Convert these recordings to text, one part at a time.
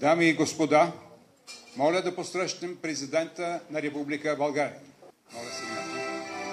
Дами и господа, моля да посрещнем президента на Република България. Моля, седнете.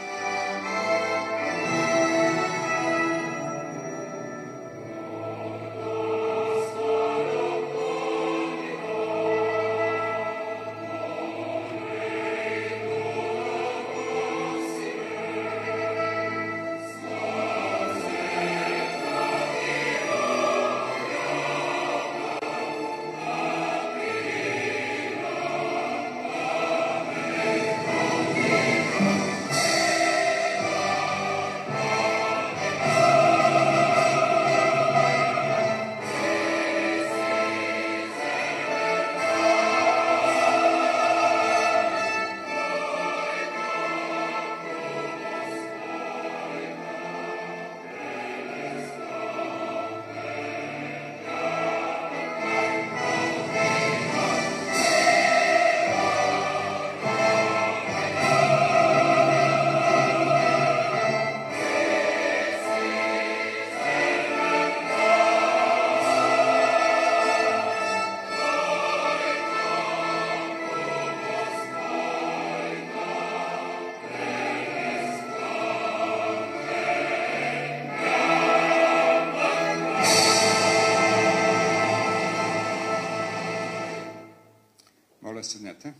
Моля, седнете.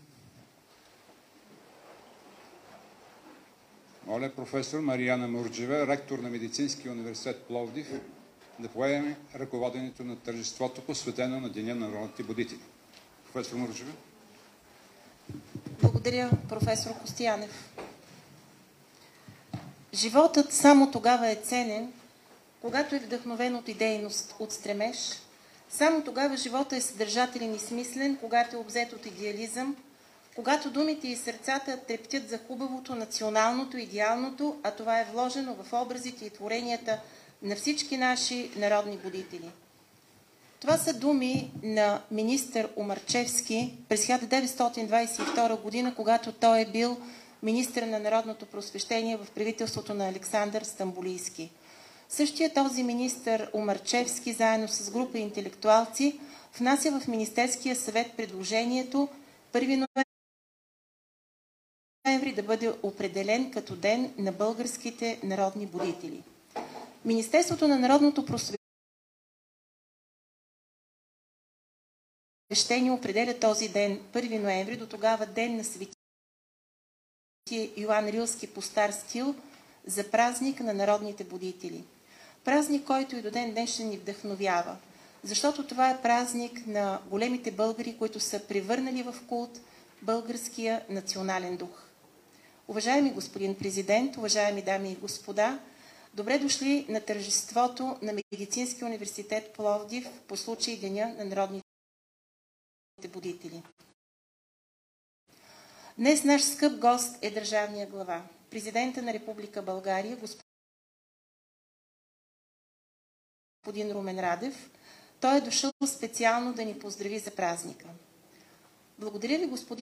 Моля професор Мариана Мурджева, ректор на Медицинския университет Пловдив, да поеме ръководенето на тържеството, посветено на Деня на народните будители. Професор Мурджева. Благодаря, професор Костиянев. Животът само тогава е ценен, когато е вдъхновен от идейност, от стремеж. Само тогава живота е съдържателен и смислен, когато е обзет от идеализъм, когато думите и сърцата трептят за хубавото, националното, идеалното, а това е вложено в образите и творенията на всички наши народни будители. Това са думи на министър Омарчевски през 1922 година, когато той е бил министър на народното просвещение в правителството на Александър Стамболийски. Същия този министър Омарчевски, заедно с група интелектуалци, внася в Министерския съвет предложението 1 ноември да бъде определен като ден на българските народни будители. Министерството на народното просвещение определя този ден, 1 ноември, до тогава ден на Свети Йоан Рилски по стар стил, за празник на народните будители. Празник, който и до ден днешен ни вдъхновява, защото това е празник на големите българи, които са превърнали в култ българския национален дух. Уважаеми господин президент, уважаеми дами и господа, добре дошли на тържеството на Медицинския университет Пловдив по случай Деня на народните будители. Днес наш скъп гост е държавния глава, президента на Република България, господин Румен Радев. Той е дошъл специално да ни поздрави за празника. Благодаря ви, господин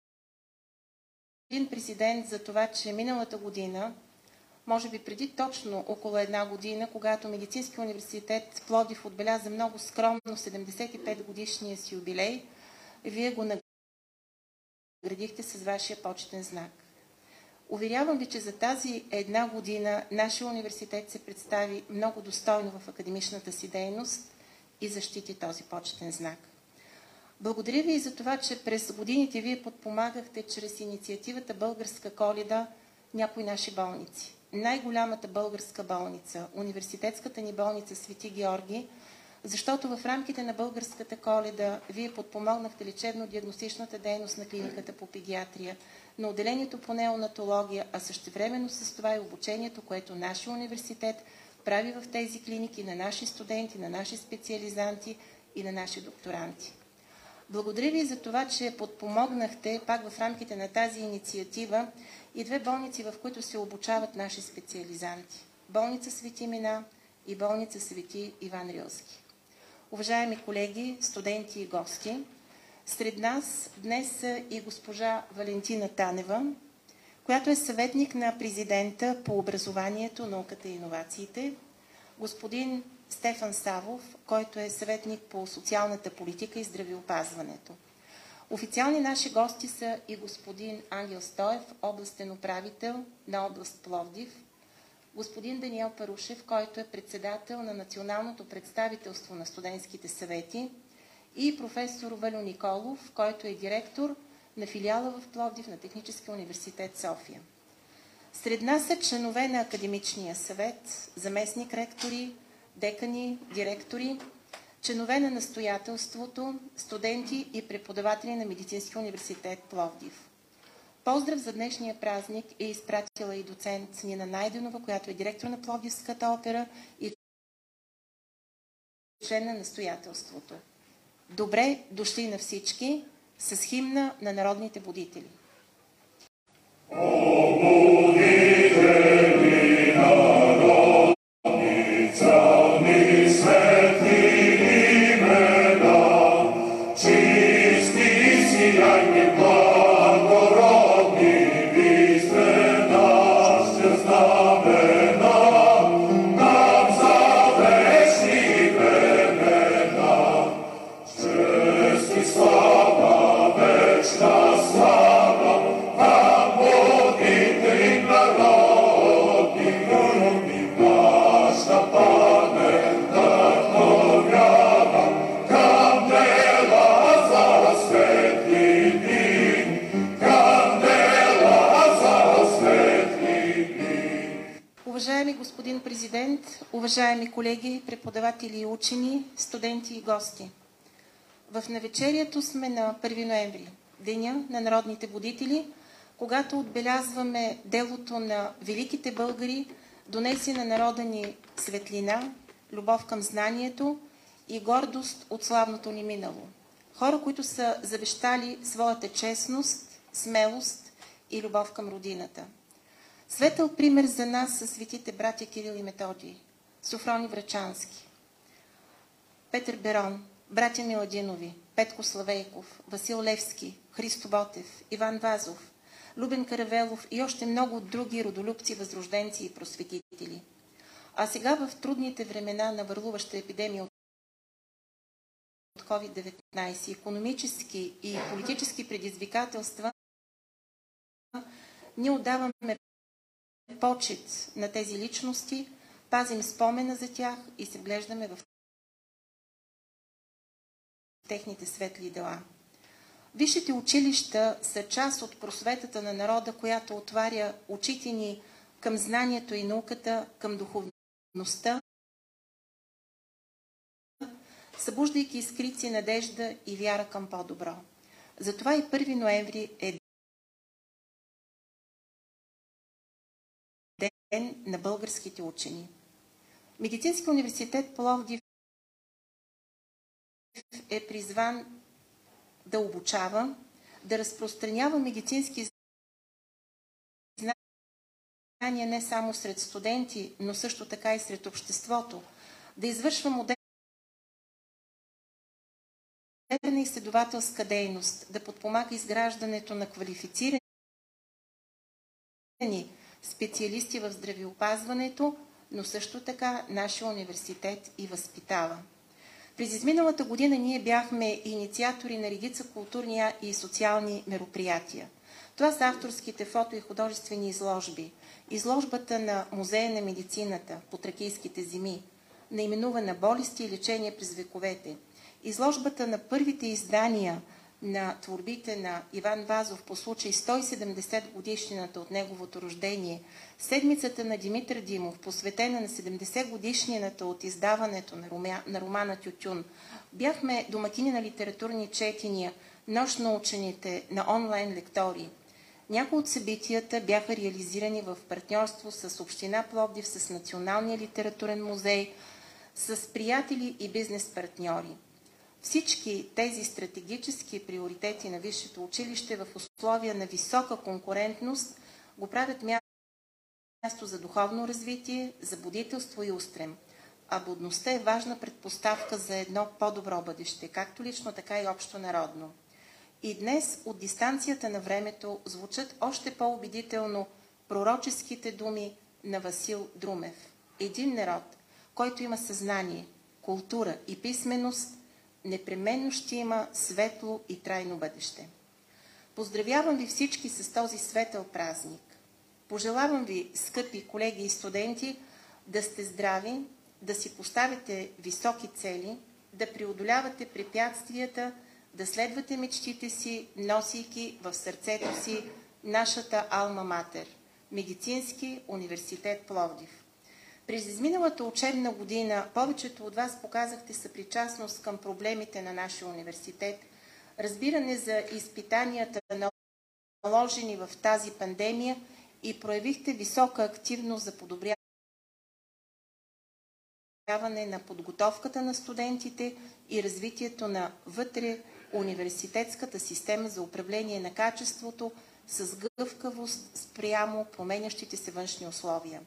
президент, за това, че миналата година, може би преди точно около една година, когато Медицински университет Пловдив отбеляза много скромно 75 годишния си юбилей, вие го наградихте с вашия почетен знак. Уверявам ви, че за тази една година нашия университет се представи много достойно в академичната си дейност и защити този почетен знак. Благодаря ви и за това, че през годините вие подпомагахте чрез инициативата Българска Коледа някои наши болници. Най-голямата българска болница, университетската ни болница Свети Георги, защото в рамките на Българската Коледа вие подпомогнахте лечебно-диагностичната дейност на клиниката по педиатрия, на отделението по неонатология, а същевременно с това и обучението, което нашия университет прави в тези клиники на наши студенти, на наши специализанти и на наши докторанти. Благодаря ви за това, че подпомогнахте пак в рамките на тази инициатива и две болници, в които се обучават наши специализанти. Болница Свети Мина и болница Свети Иван Рилски. Уважаеми колеги, студенти и гости, сред нас днес са и госпожа Валентина Танева, която е съветник на президента по образованието, науката и иновациите, господин Стефан Савов, който е съветник по социалната политика и здравеопазването. Официални наши гости са и господин Ангел Стоев, областен управител на област Пловдив, господин Даниел Парушев, който е председател на Националното представителство на студентските съвети, и професор Валю Николов, който е директор на филиала в Пловдив на Техническия университет София. Сред нас са членове на Академичния съвет, заместник-ректори, декани, директори, членове на настоятелството, студенти и преподаватели на Медицинския университет Пловдив. Поздрав за днешния празник е изпратила и доцент Нина Найденова, която е директор на Пловдивската опера и член на настоятелството. Добре дошли на всички с химна на народните будители. Уважаеми господин президент, уважаеми колеги, преподаватели и учени, студенти и гости. В навечерието сме на 1 ноември, Деня на народните будители, когато отбелязваме делото на великите българи, донеси на народа ни светлина, любов към знанието и гордост от славното ни минало. Хора, които са завещали своята честност, смелост и любов към родината. Светъл пример за нас са светите братя Кирил и Методий, Софрони Врачански, Петър Берон, братя Миладинови, Петко Славейков, Васил Левски, Христо Ботев, Иван Вазов, Любен Каравелов и още много други родолюбци, възрожденци и просветители. А сега в трудните времена на върлуваща епидемия от COVID-19, икономически и политически предизвикателства, ние отдаваме почет на тези личности, пазим спомена за тях и се вглеждаме в техните светли дела. Висшите училища са част от просветата на народа, която отваря очите ни към знанието и науката, към духовността, събуждайки искрици надежда и вяра към по-добро. Затова и 1 ноември е ден на българските учени. Медицински университет Пловдив е призван да обучава, да разпространява медицински знания не само сред студенти, но също така и сред обществото, да извършва модерна изследователска дейност, да подпомага изграждането на квалифицирани специалисти в здравеопазването, но също така нашия университет и възпитава. През изминалата година ние бяхме инициатори на редица културни и социални мероприятия. Това са авторските фото и художествени изложби. Изложбата на Музея на медицината по Тракийските земи, наименувана "Болести и лечение през вековете". Изложбата на първите издания на творбите на Иван Вазов по случай 170 годишнината от неговото рождение, седмицата на Димитър Димов, посветена на 70 годишнината от издаването на романа Тютюн. Бяхме домакини на литературни четения, нощ на учените, на онлайн лектори. Някои от събитията бяха реализирани в партньорство с Община Пловдив, с Националния литературен музей, с приятели и бизнес партньори. Всички тези стратегически приоритети на висшето училище в условия на висока конкурентност го правят място за духовно развитие, за будителство и устрем. А будността е важна предпоставка за едно по-добро бъдеще, както лично, така и общонародно. И днес от дистанцията на времето звучат още по-убедително пророческите думи на Васил Друмев. Един народ, който има съзнание, култура и писменост, непременно ще има светло и трайно бъдеще. Поздравявам ви всички с този светъл празник. Пожелавам ви, скъпи колеги и студенти, да сте здрави, да си поставяте високи цели, да преодолявате препятствията, да следвате мечтите си, носейки в сърцето си нашата алма матер – Медицински университет Пловдив. През изминалата учебна година повечето от вас показахте съпричастност към проблемите на нашия университет, разбиране за изпитанията, наложени в тази пандемия, и проявихте висока активност за подобряване на подготовката на студентите и развитието на вътре университетската система за управление на качеството с гъвкавост спрямо променящите се външни условия.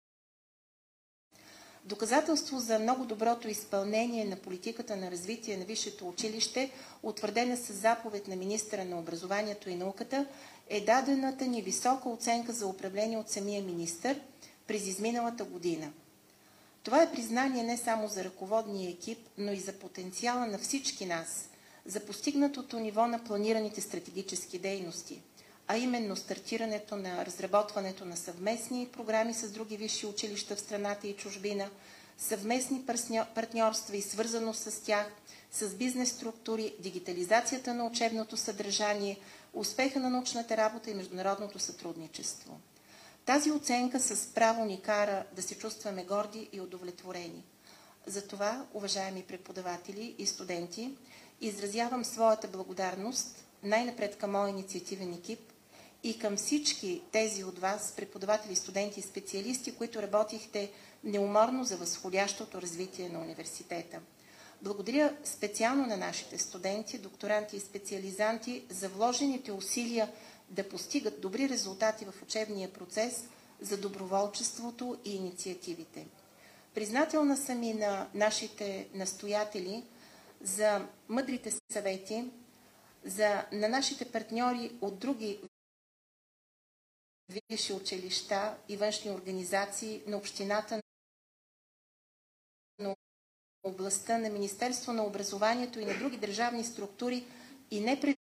Доказателство за много доброто изпълнение на политиката на развитие на висшето училище, утвърдена с заповед на министъра на образованието и науката, е дадената ни висока оценка за управление от самия министър през изминалата година. Това е признание не само за ръководния екип, но и за потенциала на всички нас, за постигнатото ниво на планираните стратегически дейности, а именно стартирането на разработването на съвместни програми с други висши училища в страната и чужбина, съвместни партньорства и свързано с тях, с бизнес структури, дигитализацията на учебното съдържание, успеха на научната работа и международното сътрудничество. Тази оценка с право ни кара да се чувстваме горди и удовлетворени. Затова, уважаеми преподаватели и студенти, изразявам своята благодарност най-напред към моя инициативен екип и към всички тези от вас, преподаватели, студенти и специалисти, които работихте неуморно за възходящото развитие на университета. Благодаря специално на нашите студенти, докторанти и специализанти за вложените усилия да постигат добри резултати в учебния процес, за доброволчеството и инициативите. Признателна съм и на нашите настоятели за мъдрите съвети, на нашите партньори от други висши училища и външни организации на общината, на областта, на Министерство на образованието и на други държавни структури и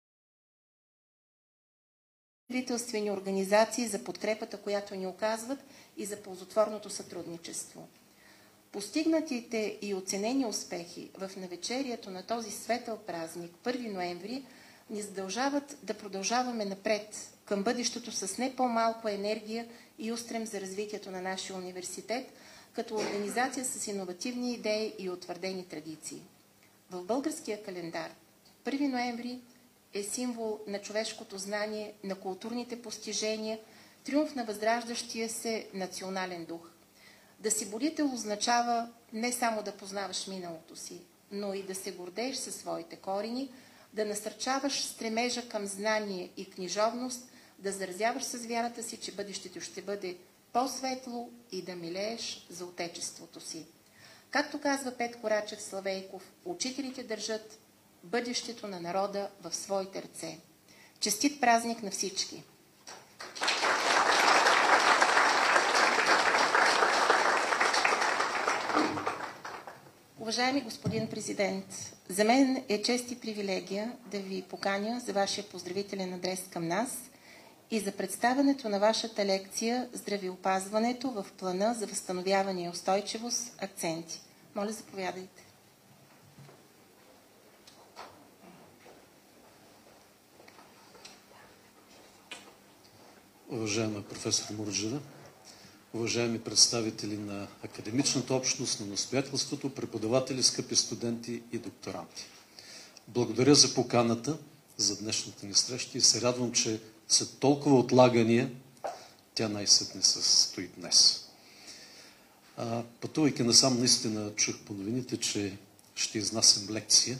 неправителствени организации за подкрепата, която ни оказват, и за ползотворното сътрудничество. Постигнатите и оценени успехи в навечерието на този светъл празник, 1 ноември, ни задължават да продължаваме напред към бъдещето с не по-малко енергия и устрем за развитието на нашия университет, като организация с иновативни идеи и утвърдени традиции. В българския календар 1 ноември е символ на човешкото знание, на културните постижения, триумф на възраждащия се национален дух. Да си будител означава не само да познаваш миналото си, но и да се гордееш със своите корени, да насърчаваш стремежа към знание и книжовност, да заразяваш с вярата си, че бъдещето ще бъде по-светло и да милееш за отечеството си. Както казва Петко Рачев Славейков, учителите държат бъдещето на народа в своите ръце. Честит празник на всички! Уважаеми господин президент, за мен е чест и привилегия да ви поканя за вашия поздравителен адрес към нас и за представянето на вашата лекция "Здравеопазването в плана за възстановяване и устойчивост. Акценти". Моля, заповядайте. Уважаема професор Мурджева, уважаеми представители на академичната общност, на настоятелството, преподаватели, скъпи студенти и докторанти. Благодаря за поканата за днешната ни среща и се радвам, че след толкова отлагания тя най-сетне се състои днес. Пътувайки насам, наистина чух по новините, че ще изнасям лекция.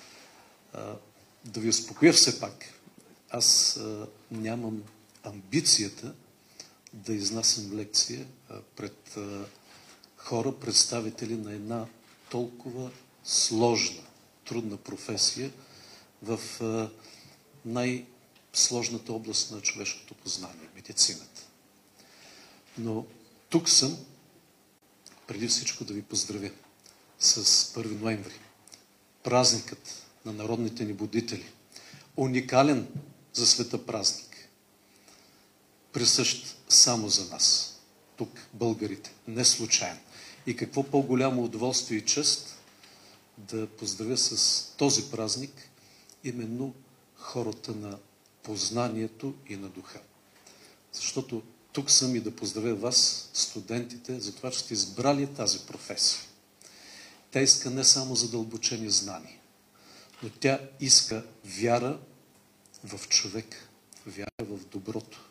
Да ви успокоя все пак, аз нямам амбицията да изнасям лекция пред хора, представители на една толкова сложна, трудна професия в най-сложната област на човешкото познание – медицината. Но тук съм преди всичко да ви поздравя с 1 ноември. Празникът на народните ни будители. Уникален за света празник. Присъщ само за нас. Тук, българите. Не случайно. И какво по-голямо удоволствие и чест да поздравя с този празник именно хората на познанието и на духа. Защото тук съм и да поздравя вас, студентите, за това, че сте избрали тази професия. Тя иска не само задълбочени знания, но тя иска вяра в човек, вяра в доброто.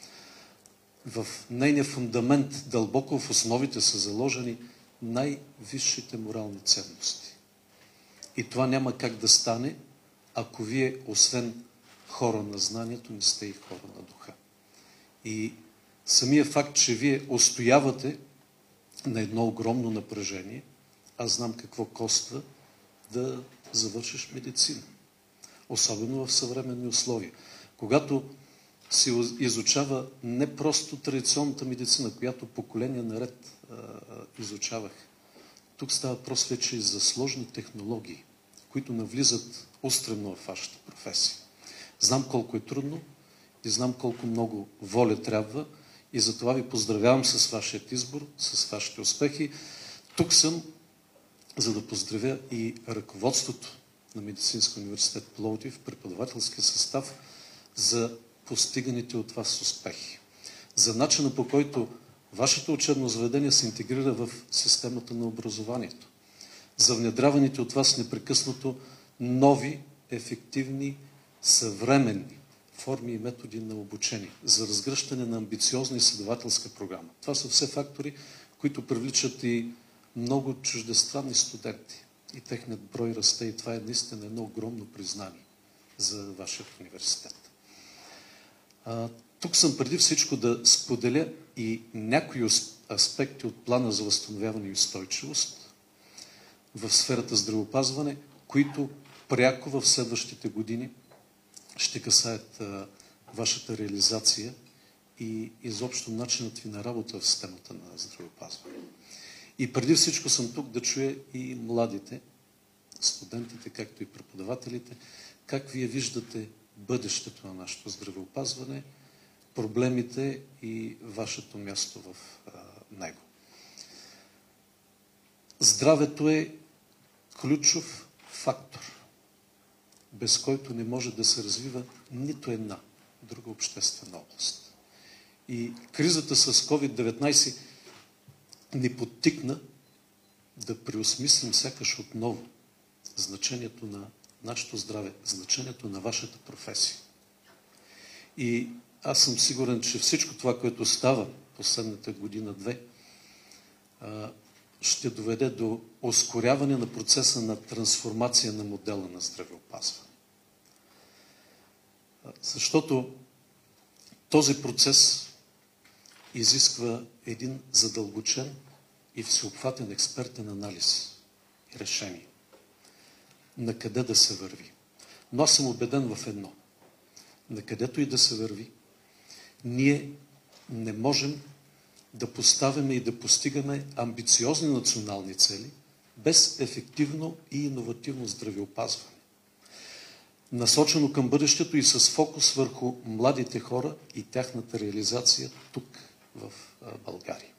В нейния фундамент, дълбоко в основите са заложени най-висшите морални ценности. И това няма как да стане, ако вие, освен хора на знанието, не сте и хора на духа. И самия факт, че вие устоявате на едно огромно напрежение, аз знам какво коства да завършиш медицина. Особено в съвременни условия. Когато се изучава не просто традиционната медицина, която поколения наред изучавах. Тук става въпрос вече и за сложни технологии, които навлизат устремо в вашата професия. Знам колко е трудно и знам колко много воля трябва и затова ви поздравявам с вашият избор, с вашите успехи. Тук съм, за да поздравя и ръководството на Медицинския университет Пловдив, преподавателския състав, за постиганите от вас успехи. За начина, по който вашето учебно заведение се интегрира в системата на образованието. За внедряваните от вас непрекъснато нови, ефективни, съвременни форми и методи на обучение. За разгръщане на амбициозна изследователска програма. Това са все фактори, които привличат и много чуждестранни студенти. И техният брой расте и това е наистина едно огромно признание за вашия университет. Тук съм преди всичко да споделя и някои аспекти от плана за възстановяване и устойчивост в сферата здравеопазване, които пряко в следващите години ще касаят вашата реализация и изобщо начинът ви на работа в системата на здравеопазване. И преди всичко съм тук да чуя и младите, студентите, както и преподавателите, как вие виждате бъдещето на нашето здравеопазване, проблемите и вашето място в него. Здравето е ключов фактор, без който не може да се развива нито една друга обществена област. И кризата с COVID-19 ни подтикна да преосмислим сякаш отново значението на нашето здраве, значението на вашата професия. И аз съм сигурен, че всичко това, което става последната година-две, ще доведе до ускоряване на процеса на трансформация на модела на здравеопазване. Защото този процес изисква един задълбочен и всеобхватен експертен анализ и решение. На къде да се върви. Но аз съм убеден в едно. На където и да се върви, ние не можем да поставяме и да постигаме амбициозни национални цели без ефективно и иновативно здравеопазване. Насочено към бъдещето и с фокус върху младите хора и тяхната реализация тук в България.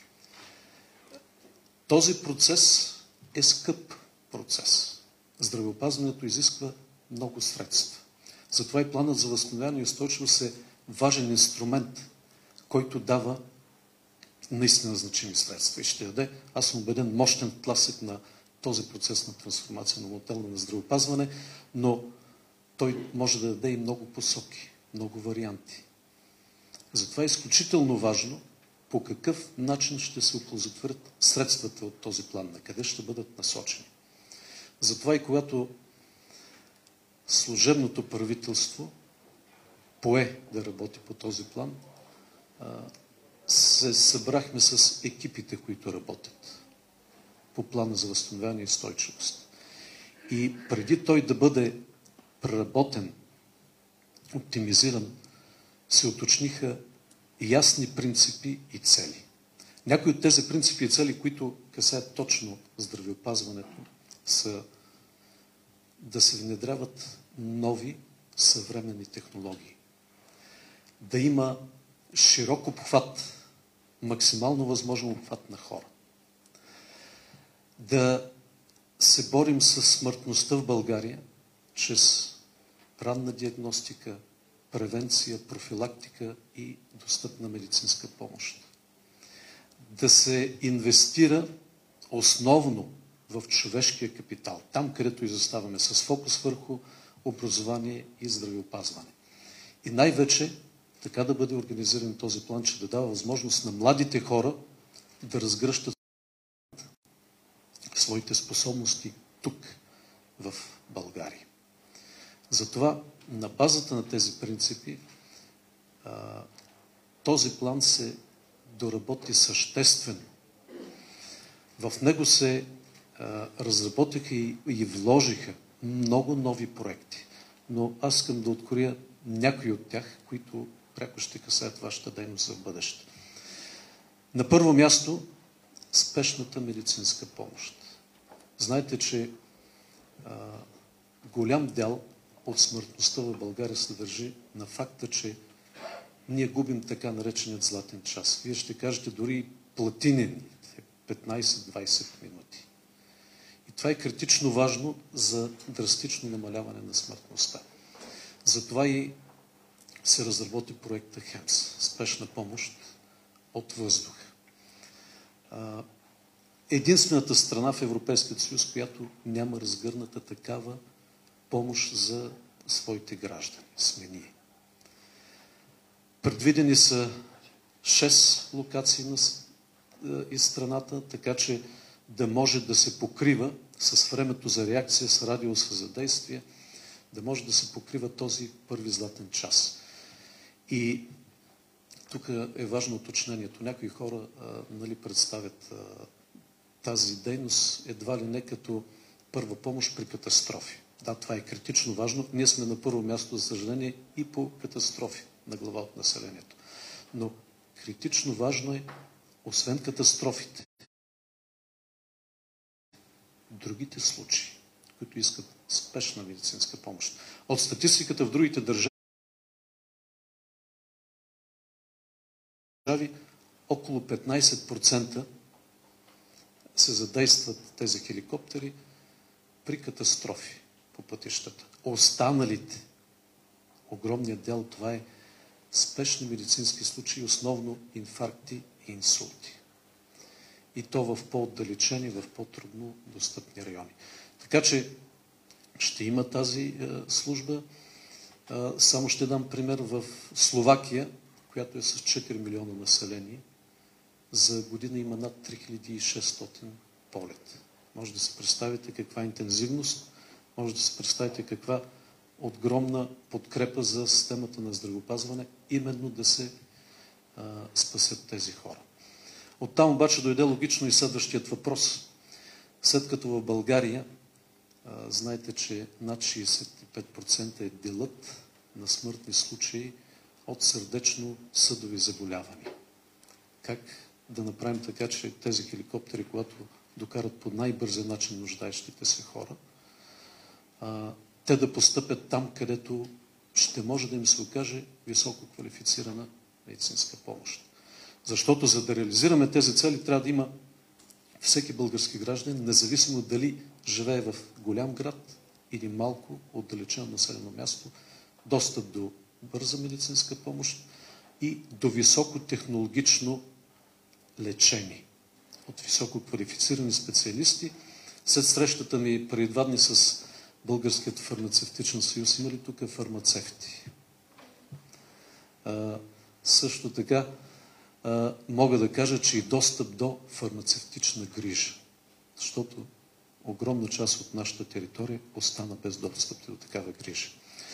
Този процес е скъп процес. Здравеопазването изисква много средства. Затова и планът за възстановяване и устойчивост е важен инструмент, който дава наистина значими средства и ще даде, аз съм убеден, мощен тласък на този процес на трансформация на модела на здравеопазване, но той може да даде и много посоки, много варианти. Затова е изключително важно по какъв начин ще се оползотворят средствата от този план, на къде ще бъдат насочени. Затова и когато служебното правителство пое да работи по този план, се събрахме с екипите, които работят по плана за възстановяване и устойчивост. И преди той да бъде преработен, оптимизиран, се уточниха ясни принципи и цели. Някои от тези принципи и цели, които касаят точно здравеопазването, са да се внедряват нови съвременни технологии. Да има широк обхват, максимално възможен обхват на хора. Да се борим с смъртността в България чрез ранна диагностика, превенция, профилактика и достъпна медицинска помощ. Да се инвестира основно в човешкия капитал, там където изоставаме, с фокус върху образование и здравеопазване. И най-вече така да бъде организиран този план, че да дава възможност на младите хора да разгръщат своите способности тук, в България. Затова на базата на тези принципи този план се доработи съществено. В него се разработиха и вложиха много нови проекти. Но аз искам да откроя някои от тях, които пряко ще касаят вашата дейност за бъдеще. На първо място, спешната медицинска помощ. Знаете, че голям дял от смъртността в България се държи на факта, че ние губим така нареченият златен час. Вие ще кажете дори платинен 15-20 минути. И това е критично важно за драстично намаляване на смъртността. Затова и се разработи проекта ХЕМС – спешна помощ от въздух. Единствената страна в Европейския съюз, която няма разгърната такава помощ за своите граждани, сме ние. Предвидени са 6 локации из страната, така че да може да се покрива с времето за реакция, с радиуса за действие, да може да се покрива този първи златен час. И тук е важно уточнението. Някои хора представят тази дейност едва ли не като първа помощ при катастрофи. Да, това е критично важно. Ние сме на първо място, за съжаление, и по катастрофи на глава от населението. Но критично важно е, освен катастрофите, другите случаи, които искат спешна медицинска помощ. От статистиката в другите държави, около 15% се задействат тези хеликоптери при катастрофи по пътищата. Останалите, огромният дял, това е спешни медицински случаи, основно инфаркти и инсулти. И то в по-отдалечени, в по-трудно достъпни райони. Така че ще има тази служба. Само ще дам пример в Словакия, която е с 4 милиона население. За година има над 3600 полета. Може да се представите каква интензивност, може да се представите каква огромна подкрепа за системата на здравеопазване, именно да се спасят тези хора. Оттам обаче дойде логично и следващият въпрос. След като в България, знаете, че над 65% е делът на смъртни случаи от сърдечно-съдови заболявания. Как да направим така, че тези хеликоптери, когато докарат по най-бързия начин нуждаещите се хора, те да постъпят там, където ще може да им се окаже високо квалифицирана медицинска помощ. Защото за да реализираме тези цели, трябва да има всеки български гражданин, независимо дали живее в голям град или малко отдалечено населено място, достъп до бърза медицинска помощ и до високотехнологично лечение от високо квалифицирани специалисти. След срещата ми преди 2 дни с Българският фармацевтичен съюз, има ли тук фармацевти? Също така мога да кажа, че и достъп до фармацевтична грижа, защото огромна част от нашата територия остана без достъп до такава грижа.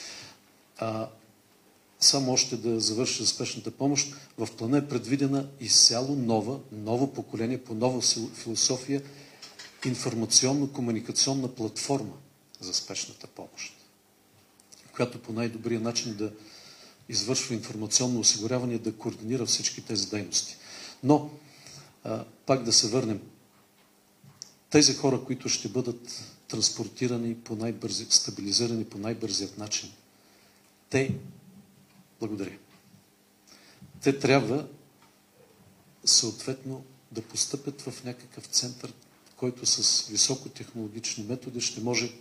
Само още да завърша спешната помощ. В плана е предвидена изцяло ново поколение, по нова философия, информационно-комуникационна платформа за спешната помощ, която по най-добрия начин да извършва информационно осигуряване и да координира всички тези дейности. Но пак да се върнем. Тези хора, които ще бъдат транспортирани стабилизирани по най-бързият начин, благодаря. Те трябва съответно да постъпят в някакъв център, който с високотехнологични методи ще може...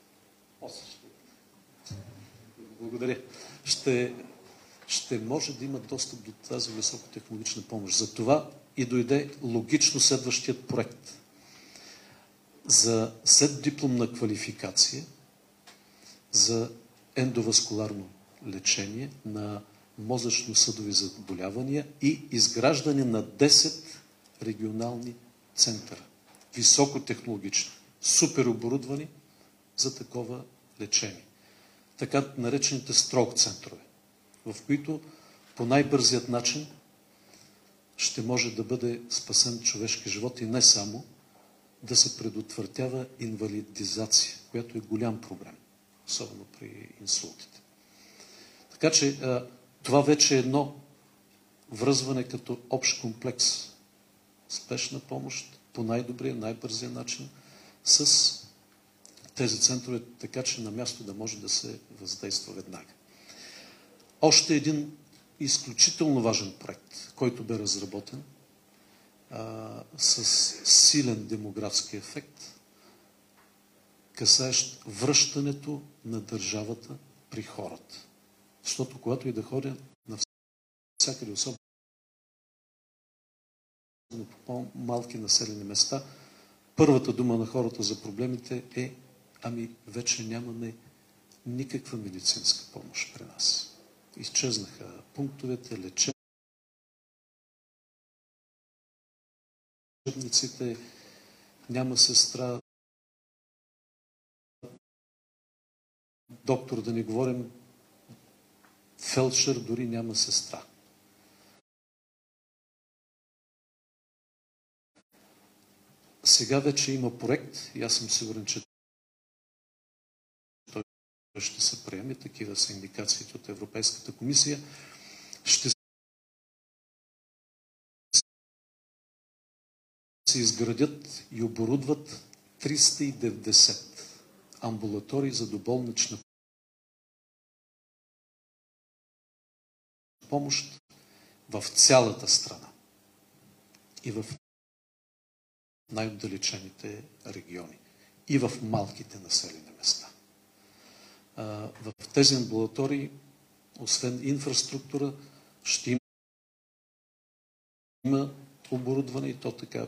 Благодаря. Ще може да има достъп до тази високотехнологична помощ. За това и дойде логично следващият проект. За следдипломна квалификация за ендоваскуларно лечение на мозъчно-съдови заболявания и изграждане на 10 регионални центъра. Високотехнологични, супер оборудвани за такова лечение. Така наречените строк центрове, в които по най-бързият начин ще може да бъде спасен човешки живот и не само да се предотвратява инвалидизация, която е голям проблем, особено при инсултите. Така че това вече е едно връзване като общ комплекс. Спешна помощ по най-добрия, най-бързия начин с тези центрове, така че на място да може да се въздейства веднага. Още един изключително важен проект, който бе разработен с силен демографски ефект, касаещ връщането на държавата при хората. Защото когато и да ходя навсякъде, особено по по-малки населени места, първата дума на хората за проблемите е: ами вече нямаме никаква медицинска помощ при нас. Изчезнаха пунктовете, лечебниците, няма сестра, доктор, да не говорим, фелдшер, дори няма сестра. Сега вече има проект и аз съм сигурен, че той ще се приеме. Такива са индикациите от Европейската комисия. Ще се изградят и оборудват 390 амбулатории за доболнична помощ в цялата страна и в най-отдалечените региони и в малките населени места. В тези амбулатории, освен инфраструктура, ще има оборудване и то така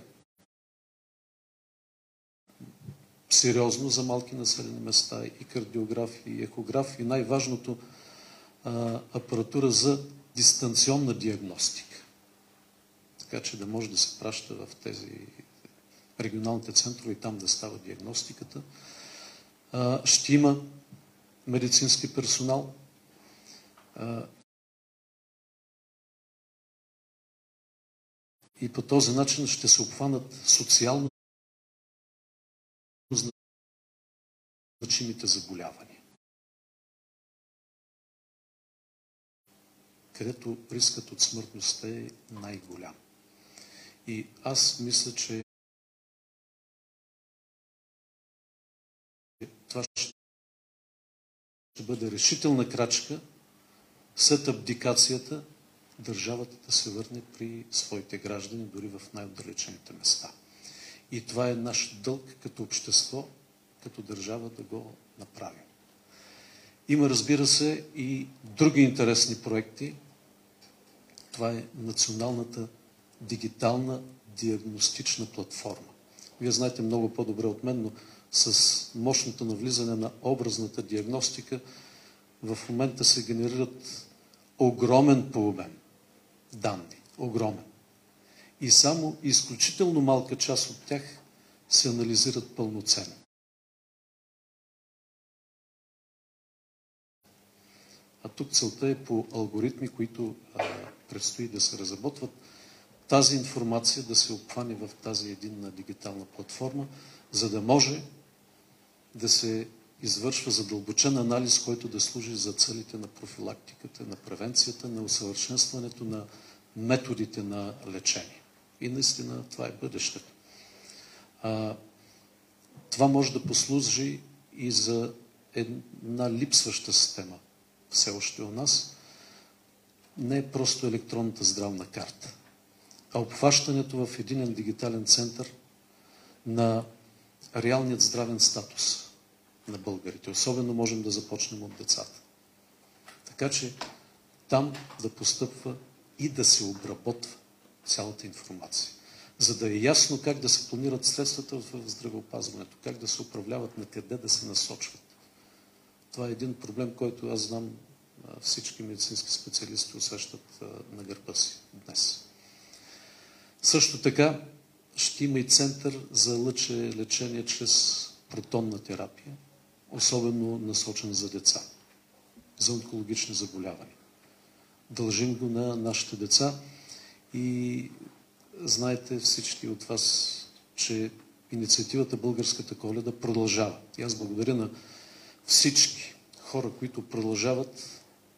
сериозно за малки населени места, и кардиограф, и ехограф, и най-важното апаратура за дистанционна диагностика. Така че да може да се праща в тези регионалните центрове и там да става диагностиката. Ще има медицински персонал. И по този начин ще се обхванат социално значимите заболявания, където рискът от смъртността е най-голям. И аз мисля, че това ще бъде решителна крачка след абдикацията държавата да се върне при своите граждани, дори в най-отдалечените места. И това е наш дълг като общество, като държава да го направим. Има, разбира се, и други интересни проекти. Това е националната дигитална диагностична платформа. Вие знаете много по-добре от мен, но с мощното навлизане на образната диагностика в момента се генерират огромен по обем данни. Огромен. И само изключително малка част от тях се анализират пълноценно. А тук целта е по алгоритми, които предстои да се разработват, тази информация да се обхване в тази единна дигитална платформа, за да може да се извършва задълбочен анализ, който да служи за целите на профилактиката, на превенцията, на усъвършенстването на методите на лечение. И наистина това е бъдещето. Това може да послужи и за една липсваща система все още у нас. Не е просто електронната здравна карта, а обхващането в единен дигитален център на реалният здравен статус на българите. Особено можем да започнем от децата. Така че там да постъпва и да се обработва цялата информация, за да е ясно как да се планират средствата в здравеопазването, как да се управляват, на къде да се насочват. Това е един проблем, който аз знам всички медицински специалисти усещат на гърба си днес. Също така ще има и център за лъчелечение чрез протонна терапия, особено насочен за деца, за онкологични заболявания. Дължим го на нашите деца и знаете всички от вас, че инициативата Българската Коледа продължава. И аз благодаря на всички хора, които продължават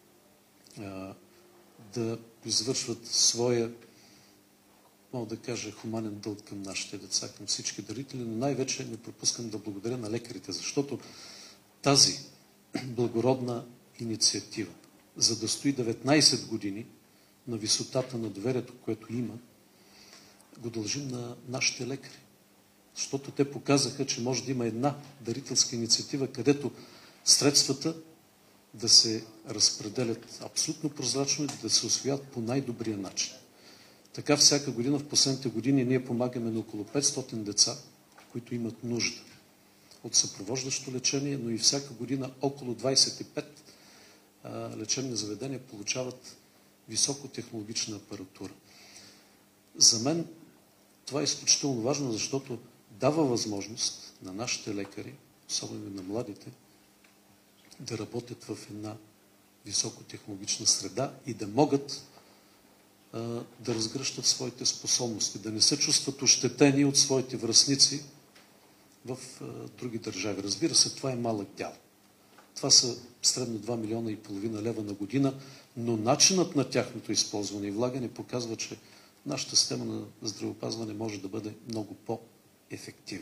да извършват своя, мога да кажа, хуманен дълг към нашите деца, към всички дарители, но най-вече не пропускам да благодаря на лекарите, защото тази благородна инициатива, за да стои 19 години на висотата на доверието, което има, го дължим на нашите лекари. Защото те показаха, че може да има една дарителска инициатива, където средствата да се разпределят абсолютно прозрачно и да се усвоят по най-добрия начин. Така всяка година, в последните години, ние помагаме на около 500 деца, които имат нужда от съпровождащо лечение, но и всяка година около 25 лечебни заведения получават високотехнологична апаратура. За мен това е изключително важно, защото дава възможност на нашите лекари, особено на младите, да работят в една високотехнологична среда и да могат да разгръщат своите способности, да не се чувстват ощетени от своите връстници в други държави. Разбира се, това е малък дял. Това са средно 2,5 милиона лева на година, но начинът на тяхното използване и влагане показва, че нашата система на здравеопазване може да бъде много по-ефективна.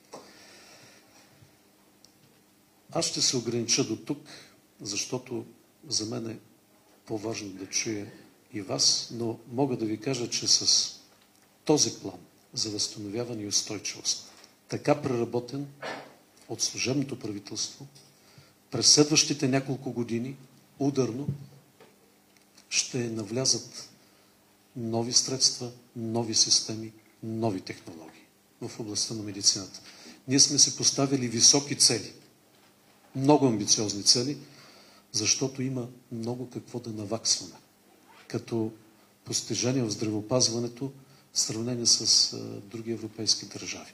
Аз ще се огранича до тук, защото за мен е по-важно да чуя и вас, но мога да ви кажа, че с този план за възстановяване и устойчивост, така преработен от служебното правителство, през следващите няколко години ударно ще навлязат нови средства, нови системи, нови технологии в областта на медицината. Ние сме се поставили високи цели, много амбициозни цели, защото има много какво да наваксваме като постижение в здравеопазването в сравнение с други европейски държави.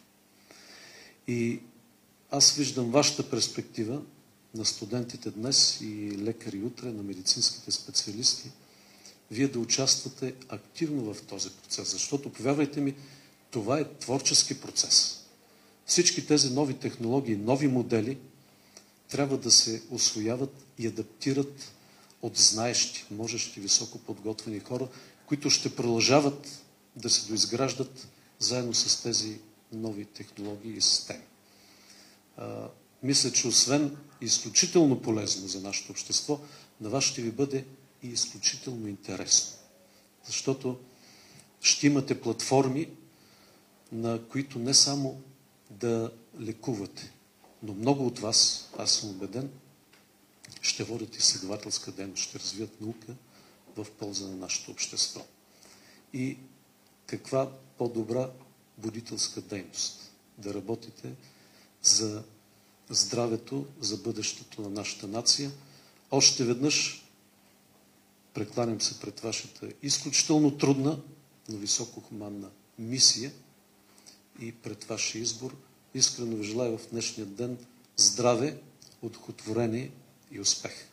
И аз виждам вашата перспектива на студентите днес и лекари утре, на медицинските специалисти, вие да участвате активно в този процес, защото, повярвайте ми, това е творчески процес. Всички тези нови технологии, нови модели трябва да се усвояват и адаптират от знаещи, можещи, високо подготвени хора, които ще продължават да се доизграждат заедно с тези нови технологии и системи. Мисля, че освен изключително полезно за нашето общество, на вас ще ви бъде и изключително интересно. Защото ще имате платформи, на които не само да лекувате, но много от вас, аз съм убеден, ще водят изследователска дейност, ще развият наука в полза на нашето общество. И каква по-добра будителска дейност да работите за здравето, за бъдещето на нашата нация. Още веднъж прекланям се пред вашата изключително трудна, но високохуманна мисия и пред вашия избор. Искрено ви желая в днешния ден здраве, удовлетворение и успех.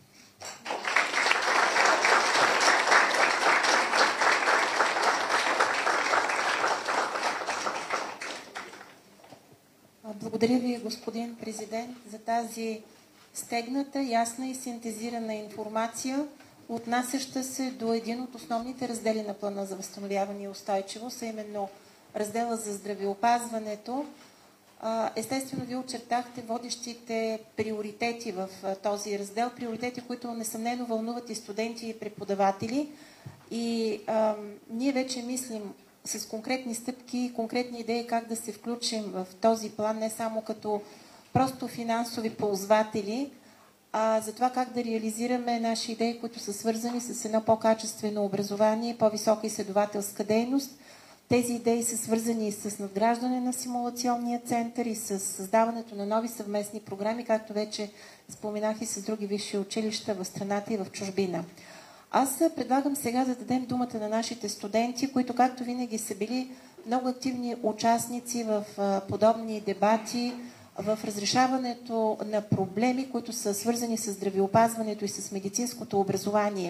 Благодаря ви, господин президент, за тази стегната, ясна и синтезирана информация отнасяща се до един от основните раздели на Плана за възстановяване и устойчивост, а именно раздела за здравеопазването. Естествено, вие очертахте водещите приоритети в този раздел, приоритети, които несъмнено вълнуват и студенти и преподаватели. И ние вече мислим с конкретни стъпки и конкретни идеи как да се включим в този план, не само като просто финансови ползватели, а за това как да реализираме наши идеи, които са свързани с едно по-качествено образование, по-висока изследователска дейност. Тези идеи са свързани с надграждане на симулационния център и с създаването на нови съвместни програми, както вече споменах и с други висши училища в страната и в чужбина. Аз предлагам сега да дадем думата на нашите студенти, които както винаги са били много активни участници в подобни дебати, в разрешаването на проблеми, които са свързани с здравеопазването и с медицинското образование.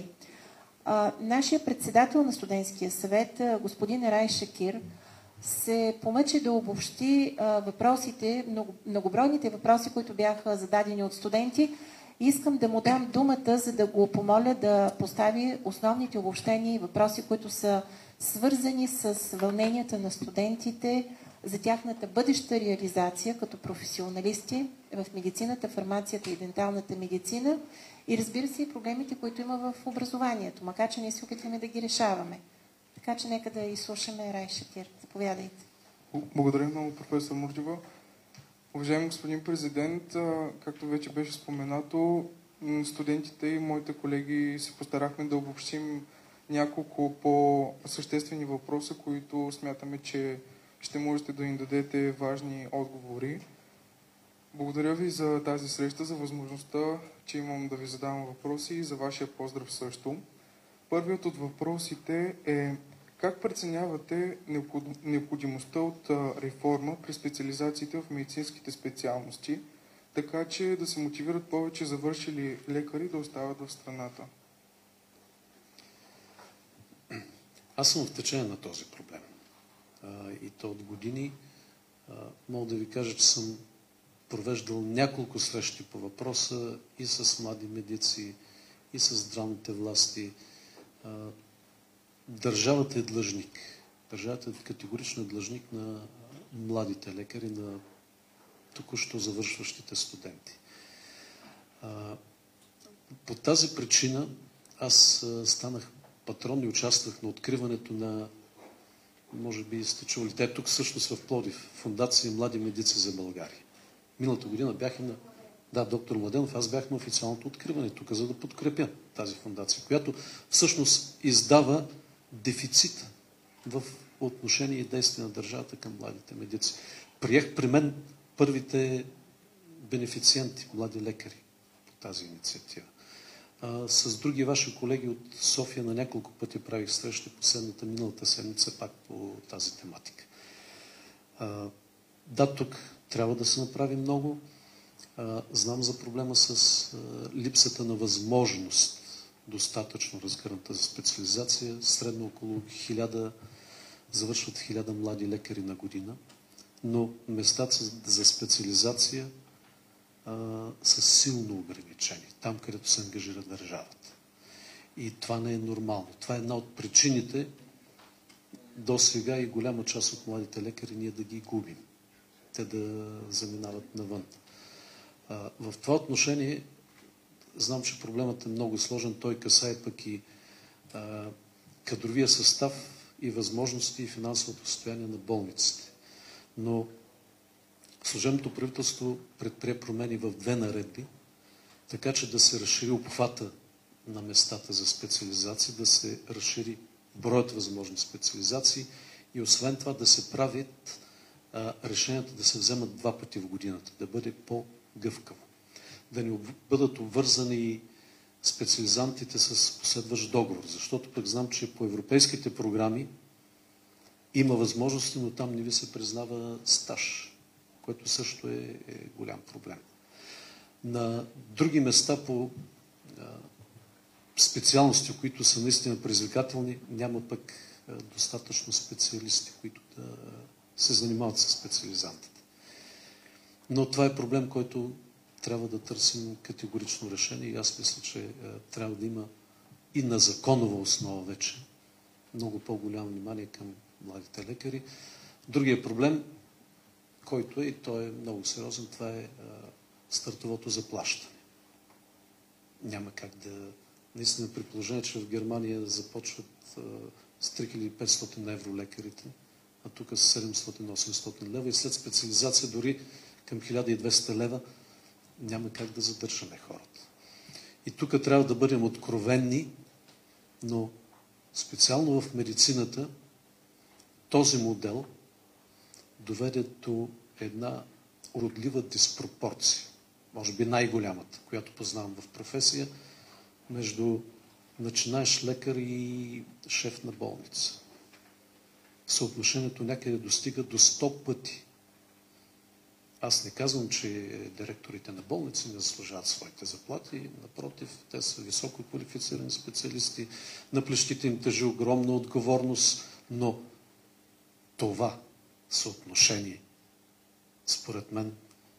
Нашия председател на студентския съвет, господин Ерай Шакир, се помъчи да обобщи въпросите, многобройните въпроси, които бяха зададени от студенти. Искам да му дам думата, за да го помоля да постави основните обобщения и въпроси, които са свързани с вълненията на студентите за тяхната бъдеща реализация като професионалисти в медицината, фармацията и денталната медицина и разбира се и проблемите, които има в образованието, макар че ние се опитваме да ги решаваме. Така че нека да изслушаме Ерай Шакир. Заповядайте. Благодаря много, професор Мурджева. Уважаеми господин президент, както вече беше споменато, студентите и моите колеги се постарахме да обобщим няколко по-съществени въпроса, които смятаме, че ще можете да им дадете важни отговори. Благодаря ви за тази среща, за възможността, че имам да ви задавам въпроси и за вашия поздрав също. Първият от въпросите е: как преценявате необходимостта от реформа при специализациите в медицинските специалности, така че да се мотивират повече завършили лекари да остават в страната? Аз съм в течение на този проблем. И то от години. Мога да ви кажа, че съм провеждал няколко срещи по въпроса и с млади медици, и с здравните власти. Държавата е длъжник. Държавата е категорично длъжник на младите лекари, на току-що завършващите студенти. По тази причина аз станах патрон и участвах на откриването на, може би сте чували, те тук всъщност в Пловдив, Фондация Млади медици за България. Миналата година бях на... Да, доктор Младенов, аз бях на официалното откриване тук, за да подкрепя тази фондация, която всъщност издава дефицит в отношение и действие на държавата към младите медици. Приех при мен първите бенефициенти, млади лекари по тази инициатива. С други ваши колеги от София на няколко пъти правих срещи последната миналата седмица пак по тази тематика. Да, тук трябва да се направи много. Знам за проблема с липсата на възможност достатъчно разгърната за специализация. Средно около 1000, завършват 1000 млади лекари на година, но местата за специализация са силно ограничени, там където се ангажира държавата. И това не е нормално. Това е една от причините до сега и голяма част от младите лекари ние да ги губим. Те да заминават навън. В това отношение знам, че проблемът е много сложен. Той касае пък и кадровия състав и възможности и финансовото състояние на болниците. Но служебното правителство предприе промени в 2 наредби, така че да се разшири обхвата на местата за специализация, да се разшири броят възможни специализации и освен това да се правят решенията да се вземат 2 пъти в годината, да бъде по-гъвкаво. Да не бъдат обвързани специализантите с последващ договор, защото пък знам, че по европейските програми има възможности, но там не ви се признава стаж, което също е голям проблем. На други места по специалности, които са наистина предизвикателни, няма пък достатъчно специалисти, които да се занимават с специализантите. Но това е проблем, който трябва да търсим категорично решение и аз мисля, че трябва да има и на законова основа вече много по-голямо внимание към младите лекари. Другия проблем, който и той е много сериозен, това е стартовото заплащане. Няма как да... Наистина при положение, че в Германия започват с 3500 евро лекарите, а тук с 700-800 лева и след специализация дори към 1200 лева, няма как да задържаме хората. И тук трябва да бъдем откровенни, но специално в медицината този модел доведе до една уродлива диспропорция, може би най-голямата, която познавам в професия, между начинаещ лекар и шеф на болница. Съотношението някъде достига до 100 пъти. Аз не казвам, че директорите на болници не заслужават своите заплати. Напротив, те са високо квалифицирани специалисти. На плещите им тежи огромна отговорност, но това съотношение, според мен,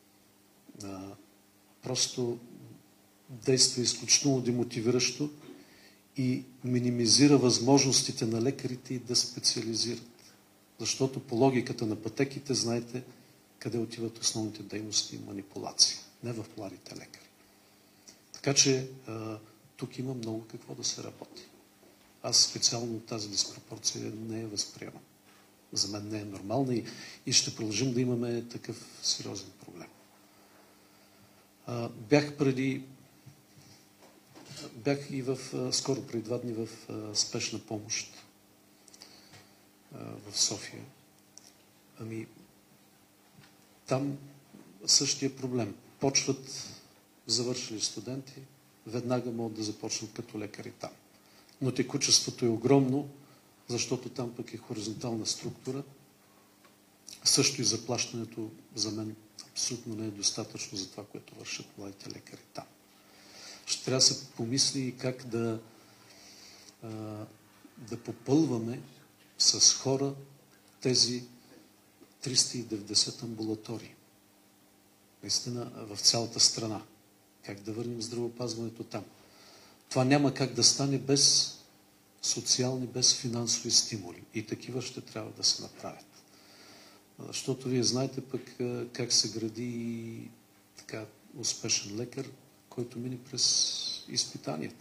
просто действа изключително демотивиращо и минимизира възможностите на лекарите и да специализират. Защото по логиката на пътеките, знаете къде отиват основните дейности и манипулации. Не в младите лекари. Така че тук има много какво да се работи. Аз специално тази диспропорция не я възприемам. За мен не е нормална и ще продължим да имаме такъв сериозен проблем. Бях и скоро преди 2 дни в спешна помощ в София. Там същия проблем. Почват завършили студенти, веднага могат да започнат като лекари там. Но текучеството е огромно, защото там пък е хоризонтална структура. Също и заплащането за мен абсолютно не е достатъчно за това, което вършат младите лекари там. Ще трябва да се помисли и как да попълваме с хора тези 390 амбулатории. Наистина в цялата страна. Как да върнем здравеопазването там? Това няма как да стане без социални, без финансови стимули. И такива ще трябва да се направят. Защото вие знаете пък как се гради така успешен лекар, който мине през изпитанията.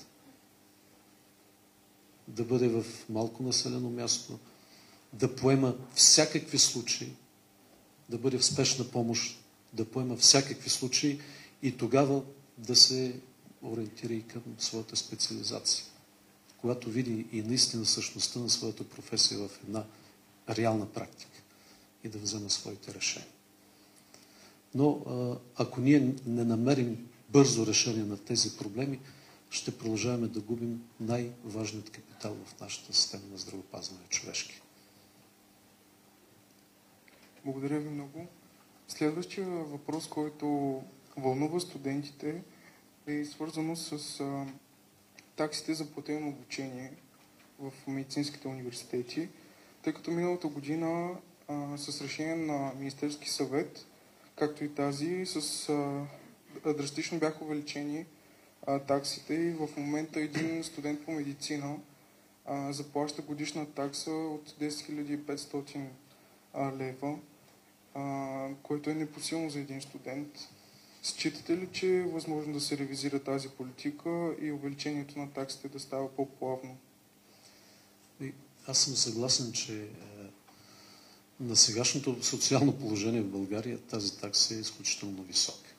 Да бъде в малко населено място, да поема всякакви случаи, да бъде в спешна помощ, да поема всякакви случаи и тогава да се ориентира и към своята специализация. Когато види и наистина същността на своята професия в една реална практика и да взема своите решения. Но ако ние не намерим бързо решение на тези проблеми, ще продължаваме да губим най-важният капитал в нашата система на здравеопазване човешки. Благодаря ви много. Следващия въпрос, който вълнува студентите, е свързано с таксите за платено обучение в медицинските университети, тъй като миналата година с решение на Министерски съвет, както и тази, драстично бяха увеличени таксите и в момента един студент по медицина заплаща годишна такса от 10 500 лева, което е непосилно за един студент. Считате ли, че е възможно да се ревизира тази политика и увеличението на таксите да става по-плавно? Аз съм съгласен, че на сегашното социално положение в България тази такса е изключително висока.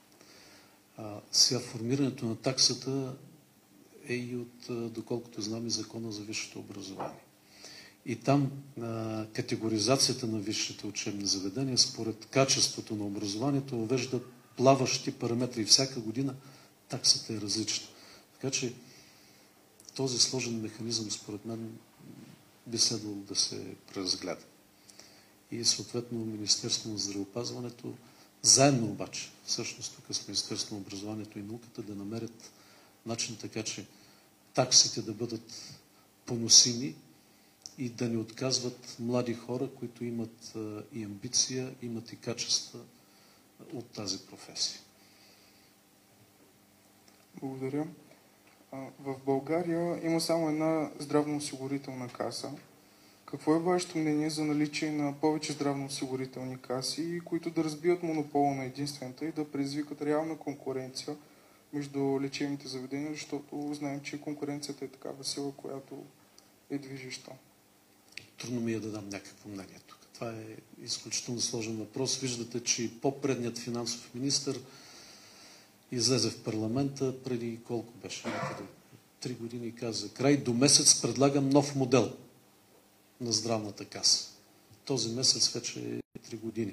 Сега формирането на таксата е и от, доколкото знам, и Закона за висшето образование. И там категоризацията на висшите учебни заведения според качеството на образованието въвежда плаващи параметри. Всяка година таксата е различна. Така че този сложен механизъм, според мен, би следвало да се преразгледа. И съответно Министерството на здравеопазването, заедно обаче, всъщност тук с Министерството на образованието и науката, да намерят начин така, че таксите да бъдат поносими и да не отказват млади хора, които имат и амбиция, имат и качества от тази професия. Благодаря. В България има само една здравноосигурителна каса. Какво е вашето мнение за наличие на повече здравноосигурителни каси, които да разбият монопола на единствената и да предизвикат реална конкуренция между лечебните заведения, защото знаем, че конкуренцията е такава сила, която е движеща? Трудно ми е да дам някакво мнение тук. Това е изключително сложен въпрос. Виждате, че и по-предният финансов министър излезе в парламента преди колко беше? 3 години и каза: край до месец предлагам нов модел на здравната каса. Този месец вече е 3 години.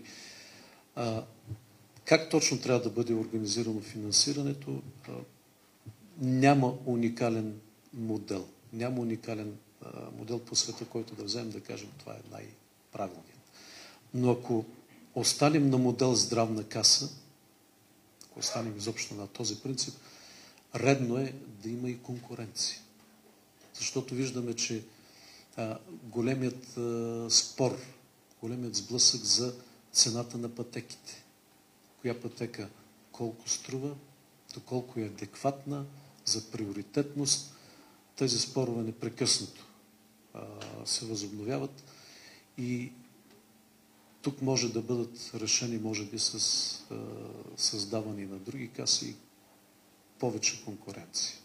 Как точно трябва да бъде организирано финансирането? Няма уникален модел. Няма уникален модел по света, който да вземем да кажем, това е най-правилният. Но ако останем на модел здравна каса, ако останем изобщо на този принцип, редно е да има и конкуренция. Защото виждаме, че големият спор, големият сблъсък за цената на пътеките. Коя пътека колко струва, доколко е адекватна, за приоритетност. Тези спорове непрекъснато се възобновяват и тук може да бъдат решени, може би, с създаване на други каси и повече конкуренция.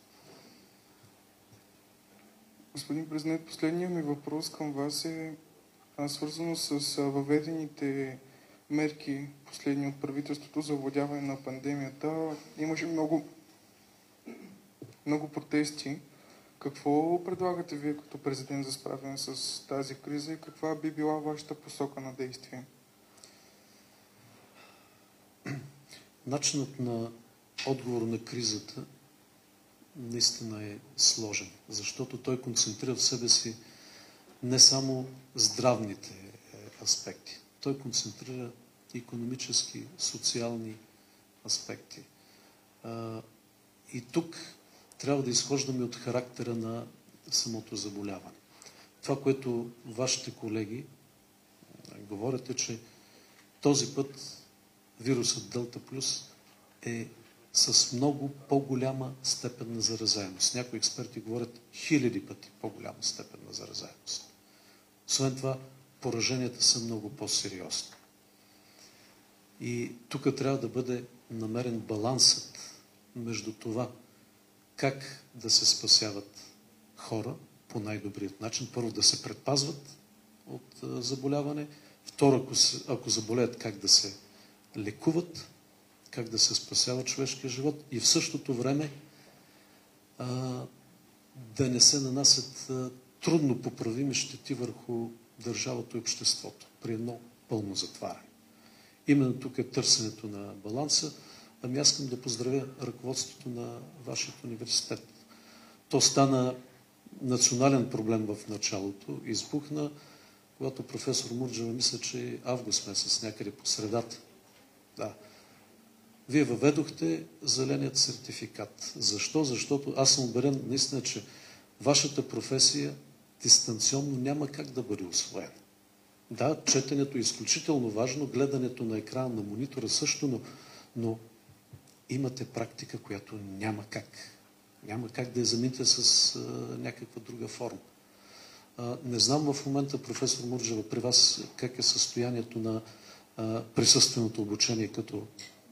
Господин президент, последният ми въпрос към вас е свързано с въведените мерки последни от правителството за овладяване на пандемията. Имаше много протести. Какво предлагате вие като президент за справяне с тази криза и каква би била вашата посока на действие? Начинът на отговор на кризата наистина е сложен, защото той концентрира в себе си не само здравните аспекти. Той концентрира икономически, социални аспекти. И тук трябва да изхождаме от характера на самото заболяване. Това, което вашите колеги говорят, е, че този път вирусът Делта Плюс е с много по-голяма степен на заразаемост. Някои експерти говорят 1000 пъти по-голяма степен на заразаемост. Освен това, пораженията са много по-сериозни. И тук трябва да бъде намерен балансът между това как да се спасяват хора по най-добрият начин. Първо, да се предпазват от заболяване. Второ, ако заболеят, как да се лекуват, как да се спасява човешкия живот и в същото време да не се нанасят трудно поправими щети върху държавата и обществото при едно пълно затваряне. Именно тук е търсенето на баланса. Ами аз искам да поздравя ръководството на вашия университет. То стана национален проблем в началото. Избухна, когато професор Мурджева, мисля, че август месец, някъде по средата. Да. Вие въведохте зеленият сертификат. Защо? Защото аз съм уверен наистина, че вашата професия дистанционно няма как да бъде усвоена. Да, четенето е изключително важно, гледането на екрана на монитора също, но имате практика, която няма как. Няма как да я замените с някаква друга форма. Не знам в момента, професор Мурджева, при вас как е състоянието на присъственото обучение като...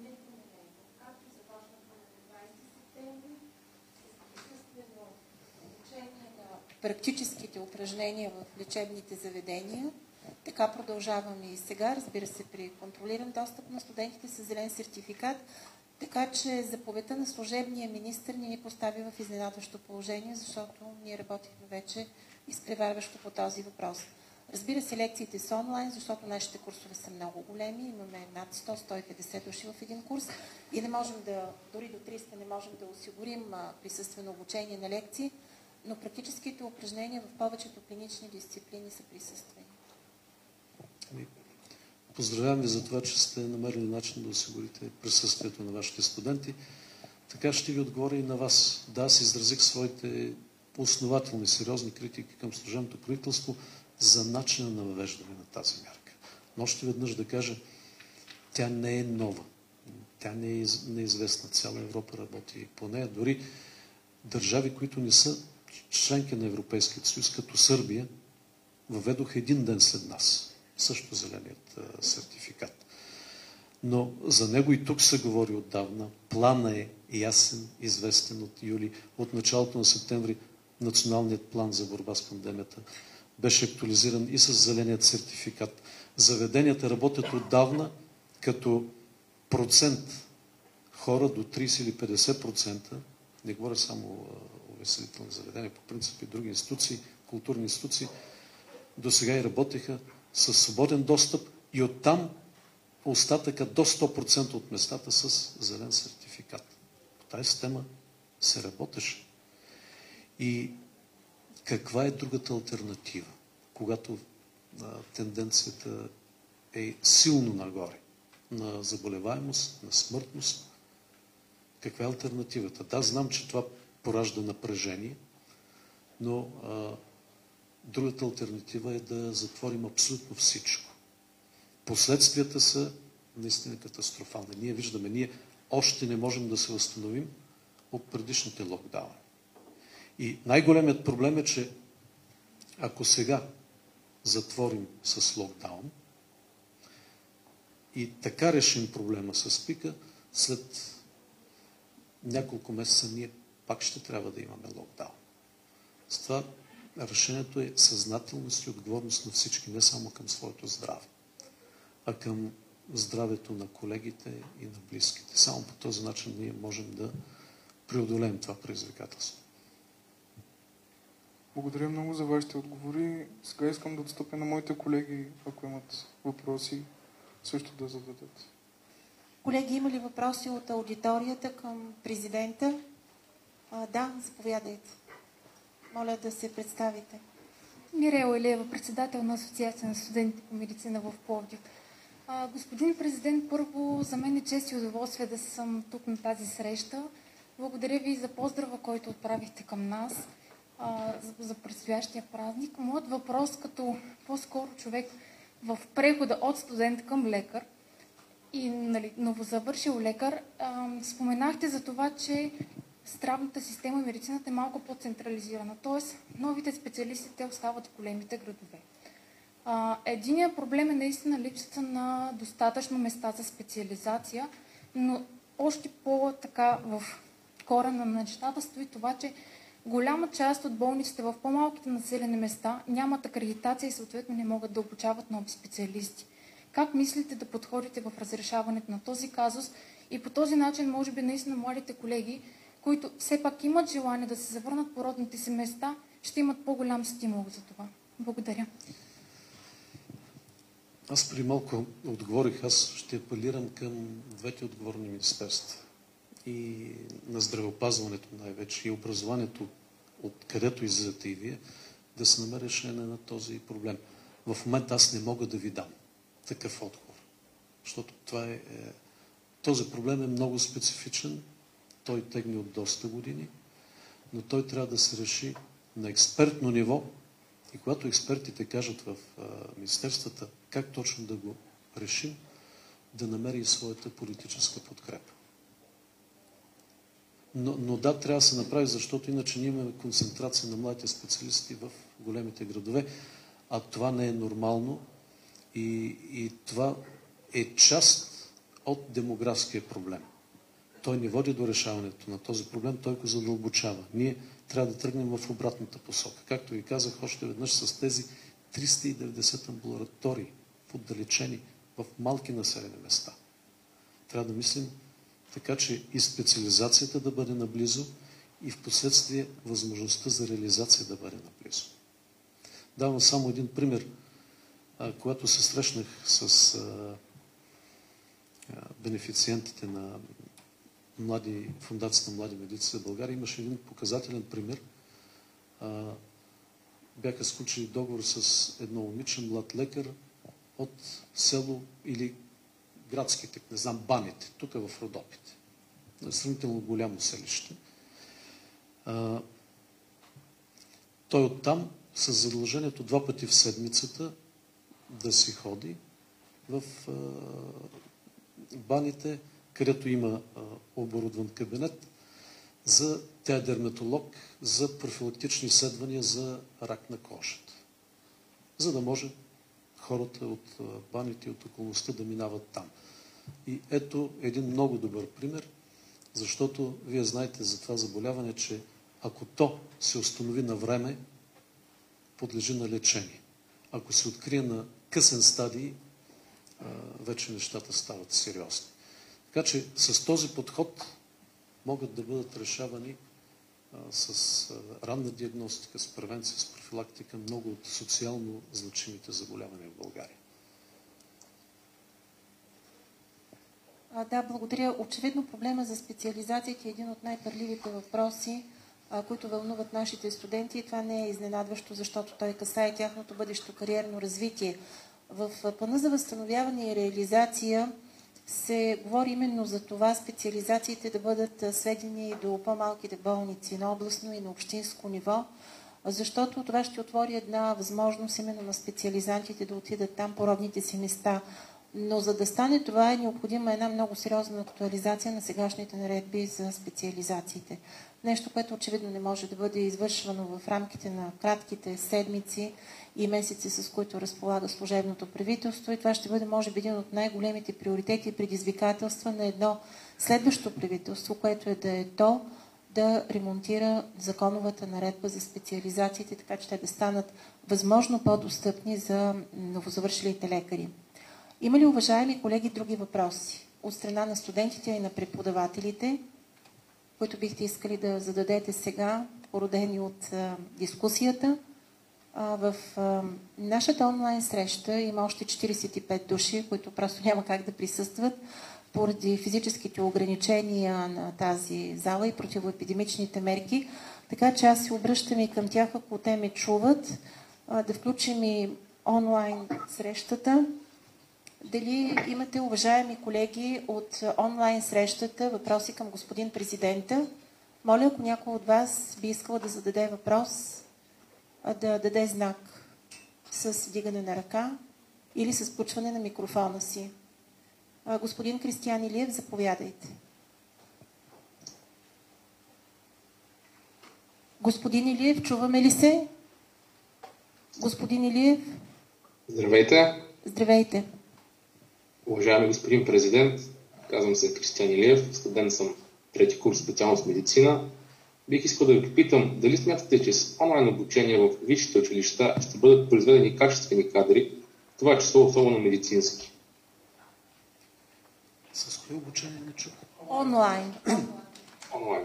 Практическите упражнения в лечебните заведения. Така продължаваме и сега, разбира се, при контролиран достъп на студентите с зелен сертификат, така че заповедта на служебния министър ни постави в изненадващо положение, защото ние работихме вече изпреварващо по този въпрос. Разбира се, лекциите са онлайн, защото нашите курсове са много големи. Имаме над 100-150 души в един курс и не можем дори до 300 не можем да осигурим присъствено обучение на лекции, но практическите упражнения в повечето клинични дисциплини са присъствени. Поздравявам ви за това, че сте намерили начин да осигурите присъствието на вашите студенти. Така ще ви отговоря и на вас. Да, аз изразих своите основателни, сериозни критики към служебното правителство за начина на въвеждане на тази мярка. Но още веднъж да кажа, тя не е нова. Тя не е неизвестна. Цяла Европа работи по нея. Дори държави, които не са членки на Европейския съюз, като Сърбия, въведоха един ден след нас. Също зеленият сертификат. Но за него и тук се говори отдавна. Планът е ясен, известен от юли. От началото на септември националният план за борба с пандемията беше актуализиран и с зеленият сертификат. Заведенията работят отдавна, като процент хора до 30 или 50%, не говоря само увеселителни заведения, по принцип и други институции, културни институции, до сега и работеха със свободен достъп и оттам остатъка до 100% от местата с зелен сертификат. По тази система се работеше. И каква е другата алтернатива, когато тенденцията е силно нагоре, на заболеваемост, на смъртност? Каква е алтернативата? Да, знам, че това поражда напрежение, но другата алтернатива е да затворим абсолютно всичко. Последствията са наистина катастрофални. Ние виждаме, ние още не можем да се възстановим от предишните локдауни. И най-големият проблем е, че ако сега затворим с локдаун и така решим проблема с пика, след няколко месеца ние пак ще трябва да имаме локдаун. С това решението е съзнателност и отговорност на всички, не само към своето здраве, а към здравето на колегите и на близките. Само по този начин ние можем да преодолеем това предизвикателство. Благодаря много за вашите отговори. Сега искам да отстъпя на моите колеги, ако имат въпроси, също да зададат. Колеги, има ли въпроси от аудиторията към президента? Да, заповядайте. Моля да се представите. Мирела Илиева, председател на Асоциация на студентите по медицина в Пловдив. Господин президент, първо за мен е чест и удоволствие да съм тук на тази среща. Благодаря ви за поздрава, който отправихте към нас за предстоящия празник. Моят въпрос като по-скоро човек в прехода от студент към лекар и новозавършил лекар, споменахте за това, че здравната система и медицината е малко по-централизирана. Тоест, новите специалисти, те остават в големите градове. Единият проблем е наистина липсата на достатъчно места за специализация, но още по-така в корена на нещата стои това, че голяма част от болниците в по-малките населени места нямат акредитация и съответно не могат да обучават нови специалисти. Как мислите да подходите в разрешаването на този казус и по този начин, може би наистина младите колеги, които все пак имат желание да се завърнат по родните си места, ще имат по-голям стимул за това? Благодаря. Аз при малко отговорих, аз ще апелирам към двете отговорни министерства. И на здравеопазването най-вече и образованието, откъдето излизате и вие, да се намери решение на този проблем. В момента аз не мога да ви дам такъв отговор, защото този проблем е много специфичен, той тегне от доста години, но той трябва да се реши на експертно ниво и когато експертите кажат в министерствата как точно да го решим, да намери и своята политическа подкрепа. Но да, трябва да се направи, защото иначе ние имаме концентрация на младите специалисти в големите градове, а това не е нормално и това е част от демографския проблем. Той не води до решаването на този проблем, той го задълбочава. Ние трябва да тръгнем в обратната посока. Както ви казах още веднъж, с тези 390 амбулатории в отдалечени, в малки населени места. Трябва да мислим така, че и специализацията да бъде наблизо и в последствие възможността за реализация да бъде наблизо. Давам само един пример. Когато се срещнах с бенефициентите на Фундацията Млади медици за България, имаше един показателен пример. Бяха сключили договор с едно момиче, млад лекар от село или градските, не знам, Баните, тук в Родопите. Сравнително голямо селище. Той оттам с задължението 2 пъти в седмицата да си ходи в Баните, където има оборудван кабинет, Тя е дерматолог за профилактични изследвания за рак на кожата. За да може хората от баните и от околността да минават там. И ето един много добър пример, защото вие знаете за това заболяване, че ако то се установи на време, подлежи на лечение. Ако се открие на късен стадий, вече нещата стават сериозни. Така че с този подход могат да бъдат решавани с ранна диагностика, с превенция, с профилактика много от социално значимите заболявания в България. Да, благодаря. Очевидно проблема за специализацията е един от най-парливите въпроси, които вълнуват нашите студенти, и това не е изненадващо, защото той касае тяхното бъдещо кариерно развитие. В плана за възстановяване и реализация се говори именно за това специализациите да бъдат сведени до по-малките болници на областно и на общинско ниво, защото това ще отвори една възможност именно на специализантите да отидат там по родните си места. Но за да стане това е необходима една много сериозна актуализация на сегашните наредби за специализациите. Нещо, което очевидно не може да бъде извършвано в рамките на кратките седмици и месеци, с които разполага служебното правителство. И това ще бъде, може би, един от най-големите приоритети и предизвикателства на едно следващо правителство, което е да е то да ремонтира законовата наредба за специализациите, така че те да станат възможно по-достъпни за новозавършилите лекари. Има ли, уважаеми колеги, други въпроси от страна на студентите и на преподавателите, които бихте искали да зададете сега, породени от дискусията? В нашата онлайн среща има още 45 души, които просто няма как да присъстват поради физическите ограничения на тази зала и противоепидемичните мерки. Така че аз се обръщам и към тях, ако те ме чуват, да включим и онлайн срещата. Дали имате, уважаеми колеги, от онлайн срещата въпроси към господин президента? Моля, ако някой от вас би искал да зададе въпрос, да даде знак с вдигане на ръка или с включване на микрофона си. Господин Кристиян Илиев, заповядайте. Господин Илиев, чуваме ли се? Господин Илиев? Здравейте! Здравейте! Уважаеми господин президент, казвам се Кристиян Илиев, студент съм трети курс специалност медицина. Бих искал да ви попитам, дали смятате, че с онлайн обучение в висшите училища ще бъдат произведени качествени кадри, в това число особено медицински? С кое обучение не чух? Онлайн. Онлайн.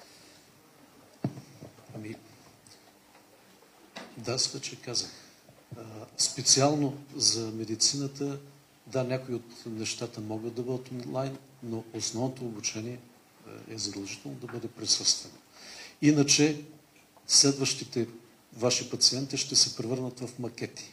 Да, аз вече казах. Специално за медицината, да, някои от нещата могат да бъдат онлайн, но основното обучение е задължително да бъде присъствено. Иначе следващите ваши пациенти ще се превърнат в макети.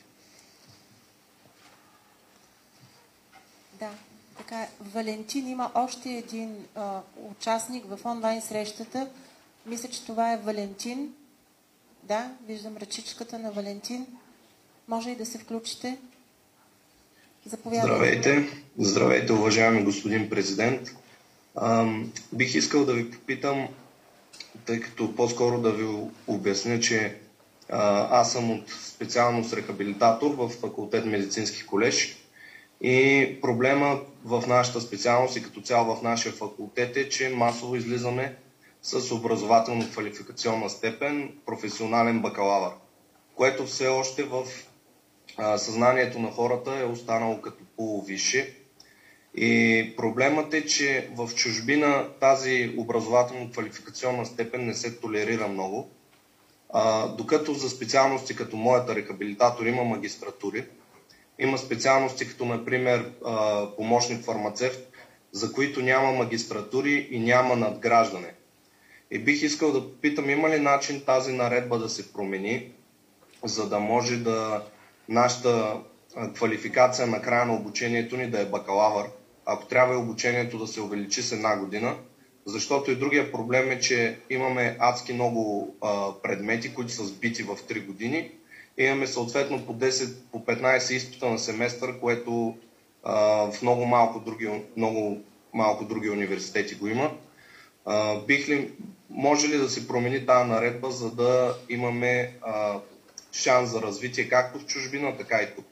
Да, така. Валентин има още един участник в онлайн срещата. Мисля, че това е Валентин. Да, виждам ръчичката на Валентин. Може и да се включите. Заповядайте. Здравейте. Здравейте, уважаеми господин президент. Бих искал да ви попитам, тъй като по-скоро да ви обясня, че аз съм от специалност рехабилитатор в факултет Медицински колеж и проблема в нашата специалност и като цяло в нашия факултет е, че масово излизаме с образователно-квалификационна степен професионален бакалавър, което все още в съзнанието на хората е останало като полувисше. И проблемът е, че в чужбина тази образователно-квалификационна степен не се толерира много, докато за специалности като моята рехабилитатор има магистратури, има специалности като например помощник фармацевт, за които няма магистратури и няма надграждане. И бих искал да попитам, има ли начин тази наредба да се промени, за да може да нашата квалификация на края на обучението ни да е бакалавър, ако трябва и обучението да се увеличи с една година, защото и другия проблем е, че имаме адски много предмети, които са сбити в 3 години. Имаме съответно по 10, по 15 изпита на семестър, което в много малко други университети го има. Може ли да се промени тази наредба, за да имаме шанс за развитие както в чужбина, така и тук?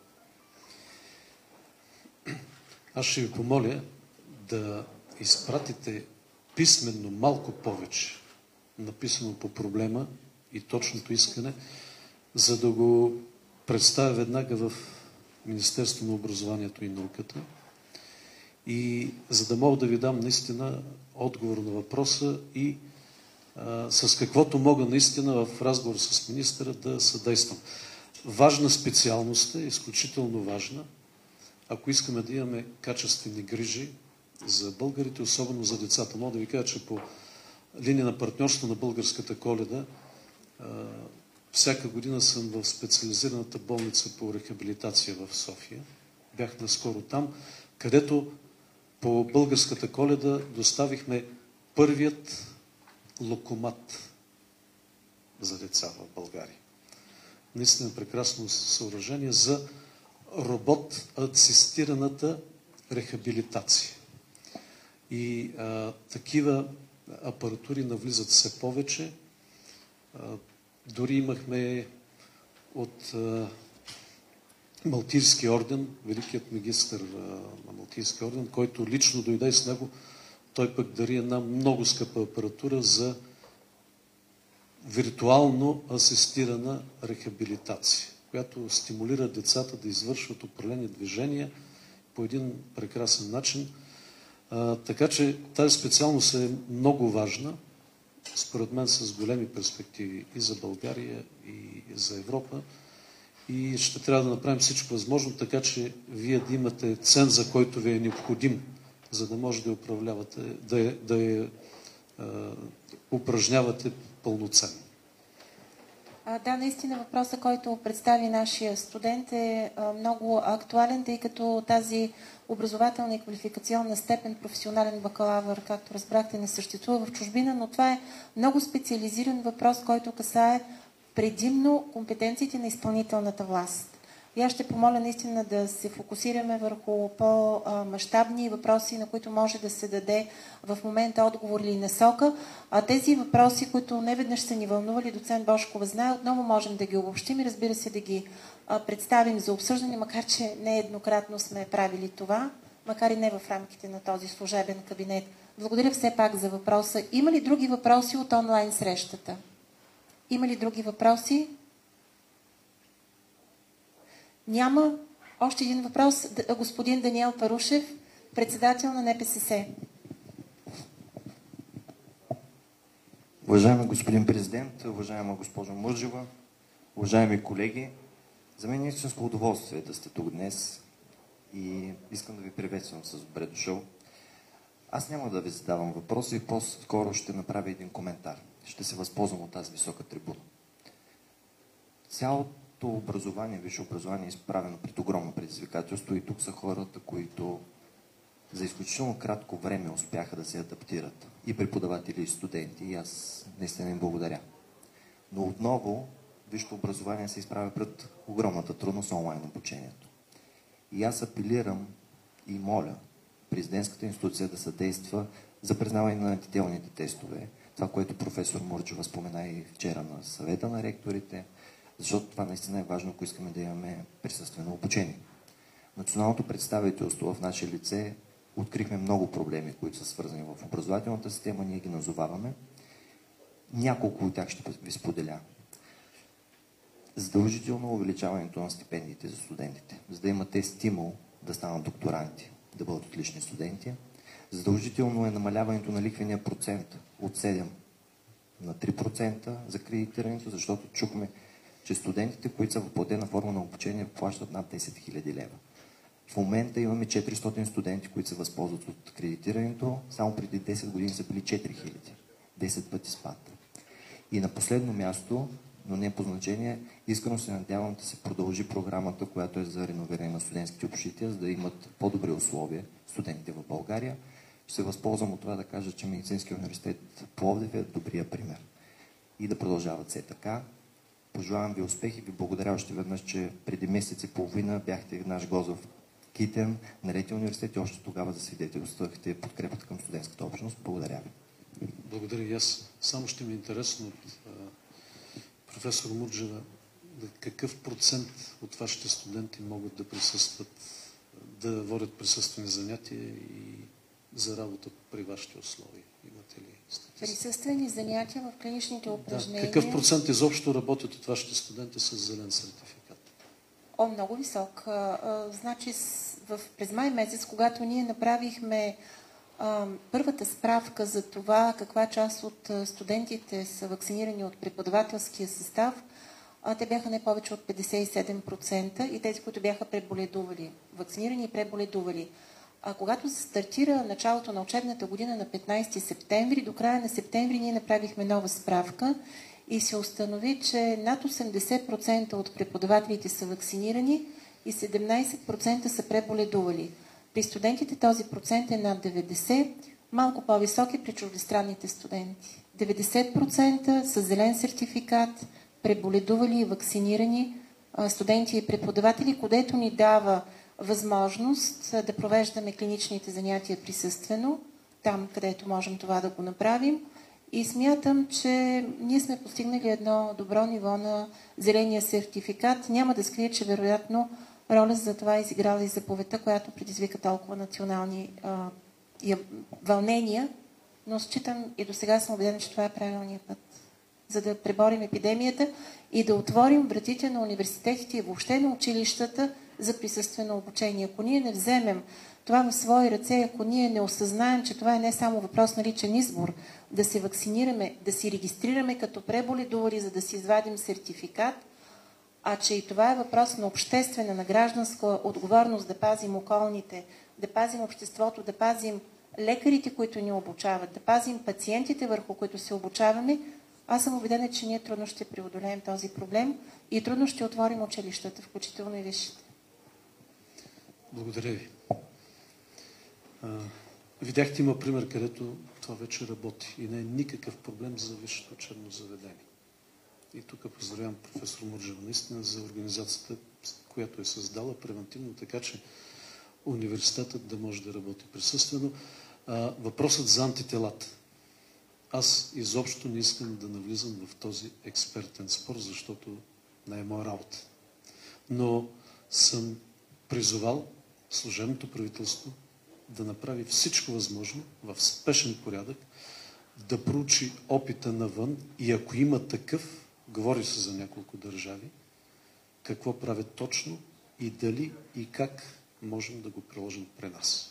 Аз ще ви помоля да изпратите писменно малко повече написано по проблема и точното искане, за да го представя веднага в Министерство на образованието и науката и за да мога да ви дам наистина отговор на въпроса и с каквото мога наистина в разговор с министъра да съдействам. Важна специалност е, изключително важна, ако искаме да имаме качествени грижи за българите, особено за децата. Мога да ви кажа, че по линия на партньорство на Българската Коледа всяка година съм в специализираната болница по рехабилитация в София. Бях наскоро там, където по Българската Коледа доставихме първият локомат за деца в България. Наистина прекрасно съоръжение за робот-асистираната рехабилитация. И такива апаратури навлизат все повече. Дори имахме от Малтийския орден, великият магистър на Малтийския орден, който лично дойде с него, той пък дари една много скъпа апаратура за виртуално асистирана рехабилитация, която стимулира децата да извършват определени движения по един прекрасен начин. Така че тази специалност е много важна, според мен с големи перспективи и за България, и за Европа. И ще трябва да направим всичко възможно, така че вие да имате ценза, който ви е необходим, за да може да я управлявате, да я упражнявате пълноценно. Да, наистина въпросът, който представи нашия студент е много актуален, тъй като тази образователна и квалификационна степен професионален бакалавър, както разбрахте, не съществува в чужбина, но това е много специализиран въпрос, който касае предимно компетенциите на изпълнителната власт. И аз ще помоля наистина да се фокусираме върху по-мащабни въпроси, на които може да се даде в момента отговор или насока. А тези въпроси, които не веднъж са ни вълнували, доцент Божкова знае, отново можем да ги обобщим и разбира се да ги представим за обсъждане, макар че нееднократно сме правили това, макар и не в рамките на този служебен кабинет. Благодаря все пак за въпроса. Има ли други въпроси от онлайн срещата? Има ли други въпроси? Няма. Още един въпрос. Господин Даниел Парушев, председател на НПСС. Уважаеми господин президент, уважаема госпожо Мурджева, уважаеми колеги, за мен е истинско удоволствие да сте тук днес и искам да ви приветствам с добре дошъл. Аз няма да ви задавам въпроси, по-скоро ще направя един коментар. Ще се възползвам от тази висока трибуна. Цялото образование, висше образование е изправено пред огромно предизвикателство и тук са хората, които за изключително кратко време успяха да се адаптират. И преподаватели, и студенти. И аз наистина им благодаря. Но отново висшето образование се изправя пред огромната трудност онлайн обучението. И аз апелирам и моля президентската институция да съдейства за признаване на антителните тестове. Това, което професор Мурджева спомена и вчера на съвета на ректорите, защото това наистина е важно, ако искаме да имаме присъствено обучение. Националното представителство в наше лице открихме много проблеми, които са свързани в образователната система, ние ги назоваваме. Няколко от тях ще ви споделя. Задължително увеличаването на стипендиите за студентите, за да имате стимул да станат докторанти, да бъдат отлични студенти. Задължително е намаляването на лихвения процент от 7 на 3% за кредитирането, защото чухме, че студентите, които са в платена форма на обучение, плащат над 10 000 лева. В момента имаме 400 студенти, които се възползват от кредитирането. Само преди 10 години са били 4000. 10 пъти спад. И на последно място, но не по значение, искрено се надявам да се продължи програмата, която е за реновиране на студентските общежития, за да имат по-добри условия студентите в България. Ще се възползвам от това да кажа, че Медицинския университет Пловдив е добрия пример. И да продължават все така. Пожелавам ви успех и ви благодаря още веднъж, че преди месец и половина бяхте наш гост в Китен, на Третия университет и още тогава засвидетелствахте подкрепата към студентската общност. Благодаря ви. Благодаря и аз. Само ще ми е интересно от професор Мурджева какъв процент от вашите студенти могат да присъстват, да водят присъствени занятия и за работа при вашите условия? Имате ли статистика? Присъствени занятия в клиничните упражнения. Да. Какъв процент изобщо работят от вашите студенти с зелен сертификат? Много висок. Значи през май месец, когато ние направихме първата справка за това каква част от студентите са вакцинирани от преподавателския състав, те бяха не повече от 57% и тези, които бяха преболедували, вакцинирани и преболедували. Когато се стартира началото на учебната година на 15 септември, до края на септември ние направихме нова справка и се установи, че над 80% от преподавателите са вакцинирани и 17% са преболедували. При студентите този процент е над 90%, малко по-висок е при чуждестранните студенти. 90% са зелен сертификат, преболедували и вакцинирани студенти и преподаватели, където ни дава възможност да провеждаме клиничните занятия присъствено, там където можем това да го направим. И смятам, че ние сме постигнали едно добро ниво на зеления сертификат. Няма да скрия, че вероятно роля за това е изиграла и заповедта, която предизвика толкова национални вълнения, но считам и до сега съм убедена, че това е правилният път, за да преборим епидемията и да отворим вратите на университетите и въобще на училищата за присъствено обучение. Ако ние не вземем това в свои ръце, ако ние не осъзнаем, че това е не само въпрос на личен избор, да се вакцинираме, да си регистрираме като преболедували, за да си извадим сертификат, а че и това е въпрос на обществена, на гражданска отговорност да пазим околните, да пазим обществото, да пазим лекарите, които ни обучават, да пазим пациентите, върху които се обучаваме, аз съм убедена, че ние трудно ще преодолеем този проблем и трудно ще отворим училищата, включително и висшите. Благодаря ви. Видяхте, има пример, където това вече работи и не е никакъв проблем за висшето учебно заведение. И тук поздравявам професор Мурджева наистина за организацията, която е създала превентивно, така че университетът да може да работи присъствено. Въпросът за антителата. Аз изобщо не искам да навлизам в този експертен спор, защото не е моя работа. Но съм призовал служебното правителство да направи всичко възможно в спешен порядък, да проучи опита навън и ако има такъв, говори се за няколко държави, какво правят точно и дали и как можем да го приложим при нас.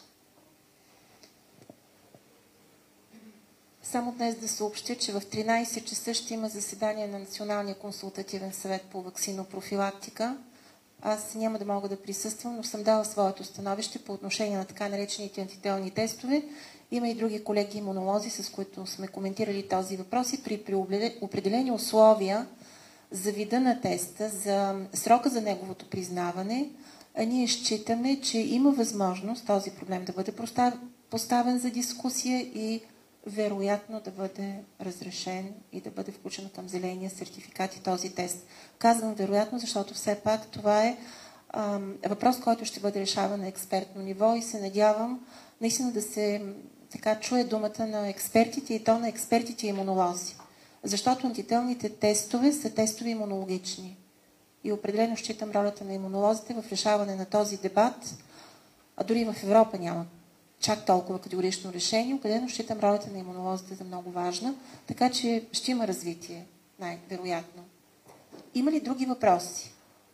Само днес да съобщя, че в 13 часа ще има заседание на Националния консултативен съвет по ваксинопрофилактика. Аз няма да мога да присъствам, но съм дала своето становище по отношение на така наречените антителни тестове. Има и други колеги имунолози, с които сме коментирали този въпрос и при определени условия за вида на теста, за срока за неговото признаване, ние считаме, че има възможност този проблем да бъде поставен за дискусия и вероятно да бъде разрешен и да бъде включен към зеления сертификат и този тест. Казвам вероятно, защото все пак това е въпрос, който ще бъде решаван на експертно ниво и се надявам наистина да се чуе думата на експертите и то на експертите имунолози. Защото антителните тестове са тестове имунологични. И определено считам ролята на имунолозите в решаване на този дебат, а дори в Европа няма чак толкова категорично решение, където считам ролята на имунолозите за много важна, така че ще има развитие, най-вероятно. Има ли други въпроси?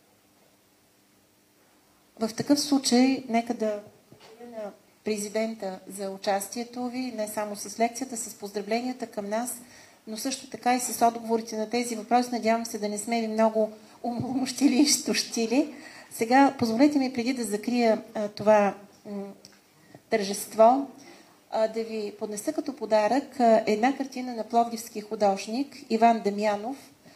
В такъв случай, нека да благодаря на президента за участието ви, не само с лекцията, с поздравленията към нас, но също така и с отговорите на тези въпроси. Надявам се да не сме ви много умощили и щощили. Сега, позволете ми преди да закрия това тържество, да ви поднеса като подарък една картина на пловдивски художник Иван Дамянов.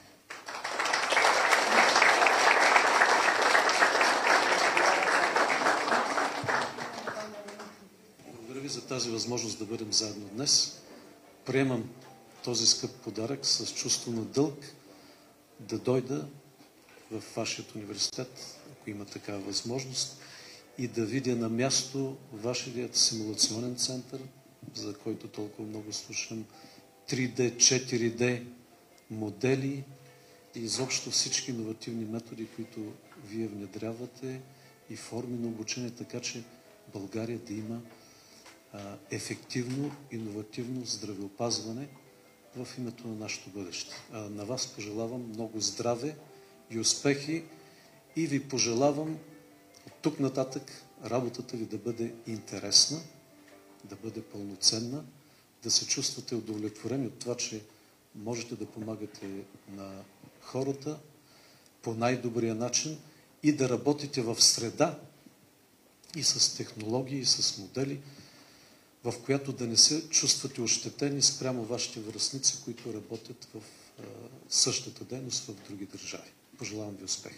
Благодаря ви за тази възможност да бъдем заедно днес. Приемам този скъп подарък с чувство на дълг да дойда в вашия университет, ако има такава възможност, и да видя на място вашият симулационен център, за който толкова много слушам, 3D, 4D модели и изобщо всички иновативни методи, които вие внедрявате и форми на обучение, така че България да има ефективно, иновативно здравеопазване в името на нашето бъдеще. На вас пожелавам много здраве и успехи и ви пожелавам от тук нататък работата ви да бъде интересна, да бъде пълноценна, да се чувствате удовлетворени от това, че можете да помагате на хората по най-добрия начин и да работите в среда и с технологии, и с модели, в която да не се чувствате ощетени спрямо вашите връстници, които работят в същата дейност в други държави. Пожелавам ви успех!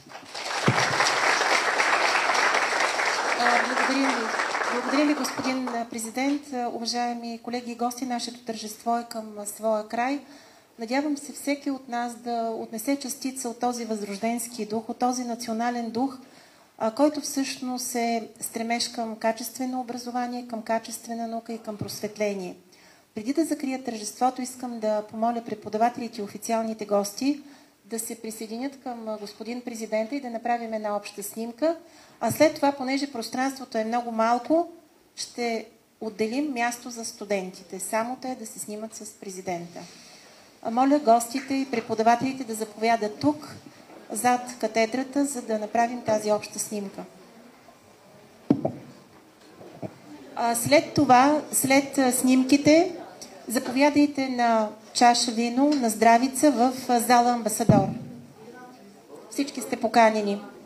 Благодаря ви, господин президент. Уважаеми колеги и гости, нашето тържество е към своя край. Надявам се всеки от нас да отнесе частица от този възрожденски дух, от този национален дух, който всъщност е стремеж към качествено образование, към качествена наука и към просветление. Преди да закрия тържеството, искам да помоля преподавателите и официалните гости да се присъединят към господин президента и да направим една обща снимка. А след това, понеже пространството е много малко, ще отделим място за студентите. Само те да се снимат с президента. Моля гостите и преподавателите да заповядат тук, зад катедрата, за да направим тази обща снимка. След това, след снимките, заповядайте на чаша вино, на здравица в зала Амбасадор. Всички сте поканени.